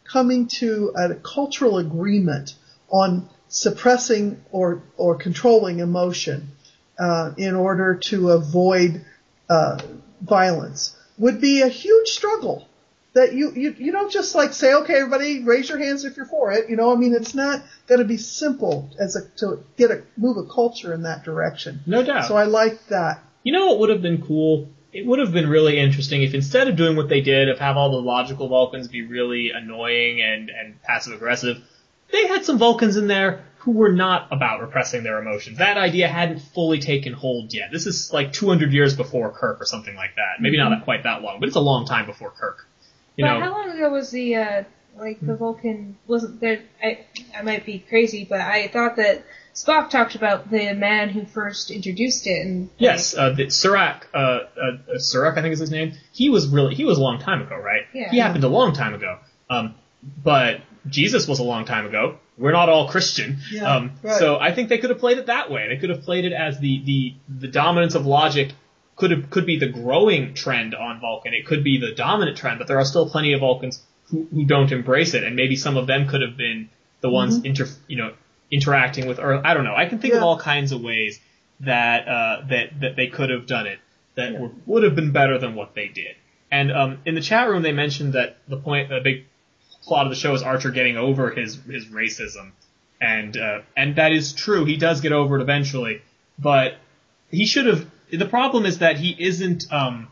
coming to a cultural agreement on suppressing or, or controlling emotion uh, in order to avoid uh, violence would be a huge struggle. That you, you, you don't just like say, okay, everybody raise your hands if you're for it. You know, I mean, it's not going to be simple as a, to get a, move a culture in that direction. No doubt. So I like that. You know what would have been cool? It would have been really interesting if instead of doing what they did, of have all the logical Vulcans be really annoying and, and passive aggressive, they had some Vulcans in there who were not about repressing their emotions. That idea hadn't fully taken hold yet. This is like two hundred years before Kirk or something like that. Maybe mm-hmm. not quite that long, but it's a long time before Kirk. You but know, how long ago was the, uh, like, the Vulcan, wasn't there, I, I might be crazy, but I thought that Spock talked about the man who first introduced it. And yes, uh, the Surak, uh, uh, Surak, I think is his name. He was really, he was a long time ago, right? Yeah. He happened a long time ago. Um, but Jesus was a long time ago. We're not all Christian. Yeah, um, right. So I think they could have played it that way. They could have played it as the, the, the dominance of logic could have, could be the growing trend on Vulcan. It could be the dominant trend, but there are still plenty of Vulcans who, who don't embrace it, and maybe some of them could have been the ones mm-hmm. inter, you know, interacting with Earth. I don't know. I can think yeah. of all kinds of ways that uh, that that they could have done it that yeah. were, would have been better than what they did. And um, in the chat room, they mentioned that the point, the big plot of the show is Archer getting over his his racism, and uh, and that is true. He does get over it eventually, but he should have. The problem is that he isn't. Um,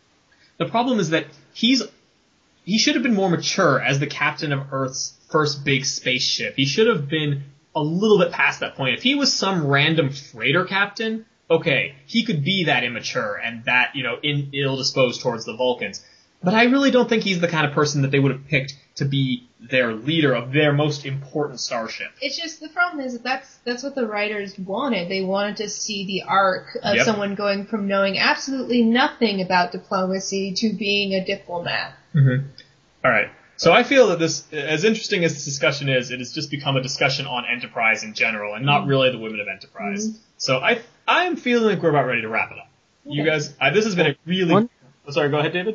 the problem is that he's. He should have been more mature as the captain of Earth's first big spaceship. He should have been a little bit past that point. If he was some random freighter captain, okay, he could be that immature and that, you know, in, ill-disposed towards the Vulcans. But I really don't think he's the kind of person that they would have picked to be their leader of their most important starship. It's just, the problem is that that's, that's what the writers wanted. They wanted to see the arc of Yep. someone going from knowing absolutely nothing about diplomacy to being a diplomat. Mm-hmm. All right. So I feel that this, as interesting as this discussion is, it has just become a discussion on Enterprise in general, and not really the women of Enterprise. Mm-hmm. So I, I am feeling like we're about ready to wrap it up. Okay. You guys, I, this has been a really. One, oh, sorry, go ahead, David.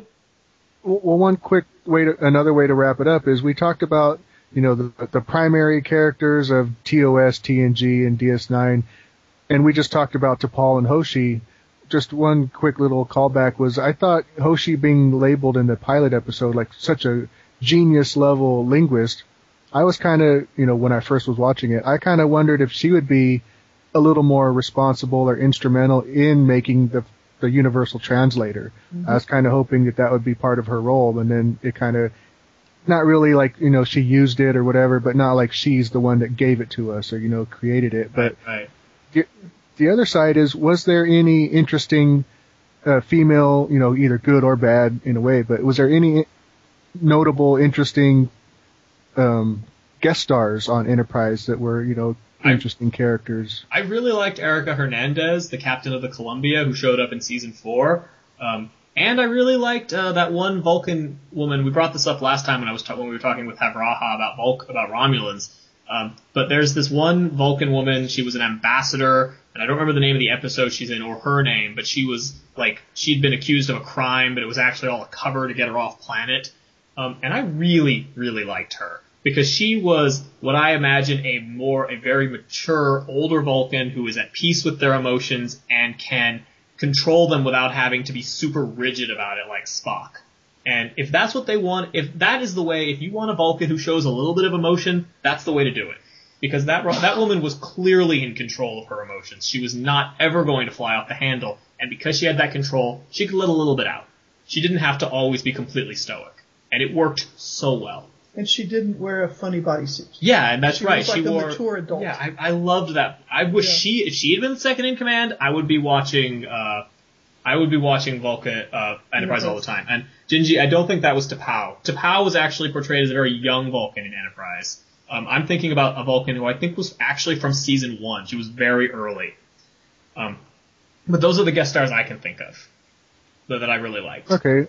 Well, one quick way to, another way to wrap it up is we talked about, you know, the, the primary characters of T O S, T N G, and D S nine, and we just talked about T'Pol and Hoshi. Just one quick little callback was I thought Hoshi being labeled in the pilot episode like such a genius level linguist. I was kind of, you know, when I first was watching it, I kind of wondered if she would be a little more responsible or instrumental in making the the universal translator. Mm-hmm. I was kind of hoping that that would be part of her role, and then it kind of not really like, you know, she used it or whatever, but not like she's the one that gave it to us or, you know, created it. But right, right. The, the other side is, was there any interesting uh, female, you know, either good or bad in a way, but was there any notable, interesting um, guest stars on Enterprise that were, you know, interesting I, characters? I really liked Erica Hernandez, the captain of the Columbia, who showed up in season four. Um, and I really liked uh, that one Vulcan woman. We brought this up last time when I was ta- when we were talking with Havraha about Vulc- about Romulans. Um, but there's this one Vulcan woman. She was an ambassador, and I don't remember the name of the episode she's in or her name, but she was like she'd been accused of a crime, but it was actually all a cover to get her off planet. Um, and I really, really liked her because she was what I imagine a more a very mature, older Vulcan who is at peace with their emotions and can control them without having to be super rigid about it like Spock. And if that's what they want, if that is the way, if you want a Vulcan who shows a little bit of emotion, that's the way to do it. Because that that woman was clearly in control of her emotions. She was not ever going to fly off the handle. And because she had that control, she could let a little bit out. She didn't have to always be completely stoic. And it worked so well. And she didn't wear a funny bodysuit. Yeah, and that's she right. Was like she a wore. Mature adult. Yeah, I, I loved that. I wish yeah. she, if she had been second in command, I would be watching. Uh, I would be watching Vulcan uh, Enterprise all the time. And Gingy, I don't think that was T'Pau. T'Pau was actually portrayed as a very young Vulcan in Enterprise. Um, I'm thinking about a Vulcan who I think was actually from season one. She was very early. Um, but those are the guest stars I can think of that, that I really liked. Okay.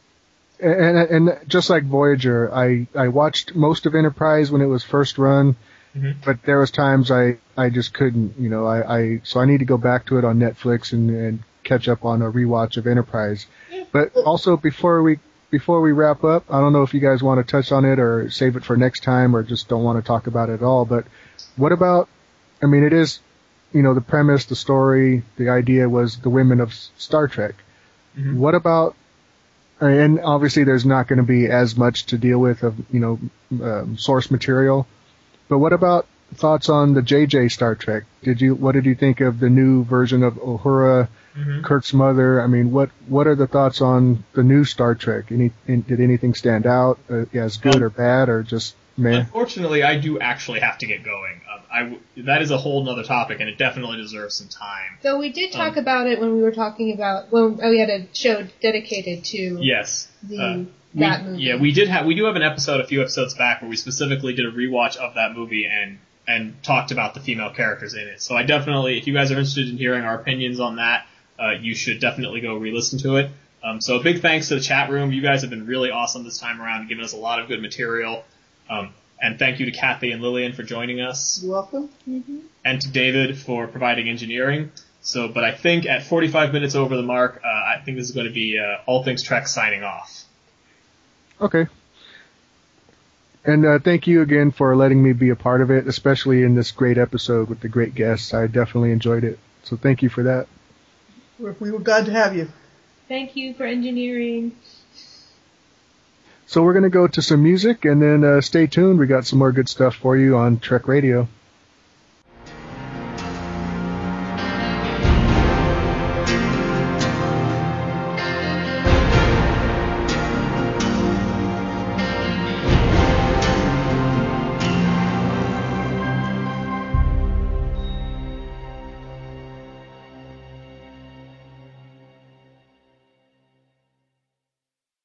And, and just like Voyager, I, I watched most of Enterprise when it was first run, mm-hmm. but there was times I, I just couldn't, you know, I, I, so I need to go back to it on Netflix and, and catch up on a rewatch of Enterprise. Yeah. But also before we before we wrap up, I don't know if you guys want to touch on it or save it for next time or just don't want to talk about it at all, but what about, I mean, it is, you know, the premise, the story, the idea was the women of Star Trek. Mm-hmm. What about, and obviously there's not going to be as much to deal with of, you know, um, source material, but what about thoughts on the J J Star Trek? Did you, what did you think of the new version of Uhura, mm-hmm. Kirk's mother? I mean, what, what are the thoughts on the new Star Trek? Any, in, did anything stand out uh, as good um, or bad or just meh? Unfortunately, I do actually have to get going. Um, I w- that is a whole nother topic, and it definitely deserves some time. So we did talk um, about it when we were talking about, when oh, we had a show dedicated to yes, the, uh, that we, movie. Yeah, we did have, we do have an episode a few episodes back where we specifically did a rewatch of that movie and and talked about the female characters in it. So I definitely, if you guys are interested in hearing our opinions on that, uh, you should definitely go re-listen to it. Um, so a big thanks to the chat room. You guys have been really awesome this time around, giving us a lot of good material. Um, and thank you to Kathy and Lillian for joining us. You're welcome. Mm-hmm. And to David for providing engineering. So, but I think at forty-five minutes over the mark, uh, I think this is going to be uh, All Things Trek signing off. Okay. And uh, thank you again for letting me be a part of it, especially in this great episode with the great guests. I definitely enjoyed it. So thank you for that. We were glad to have you. Thank you for engineering. So we're going to go to some music, and then uh, stay tuned. We got some more good stuff for you on Trek Radio.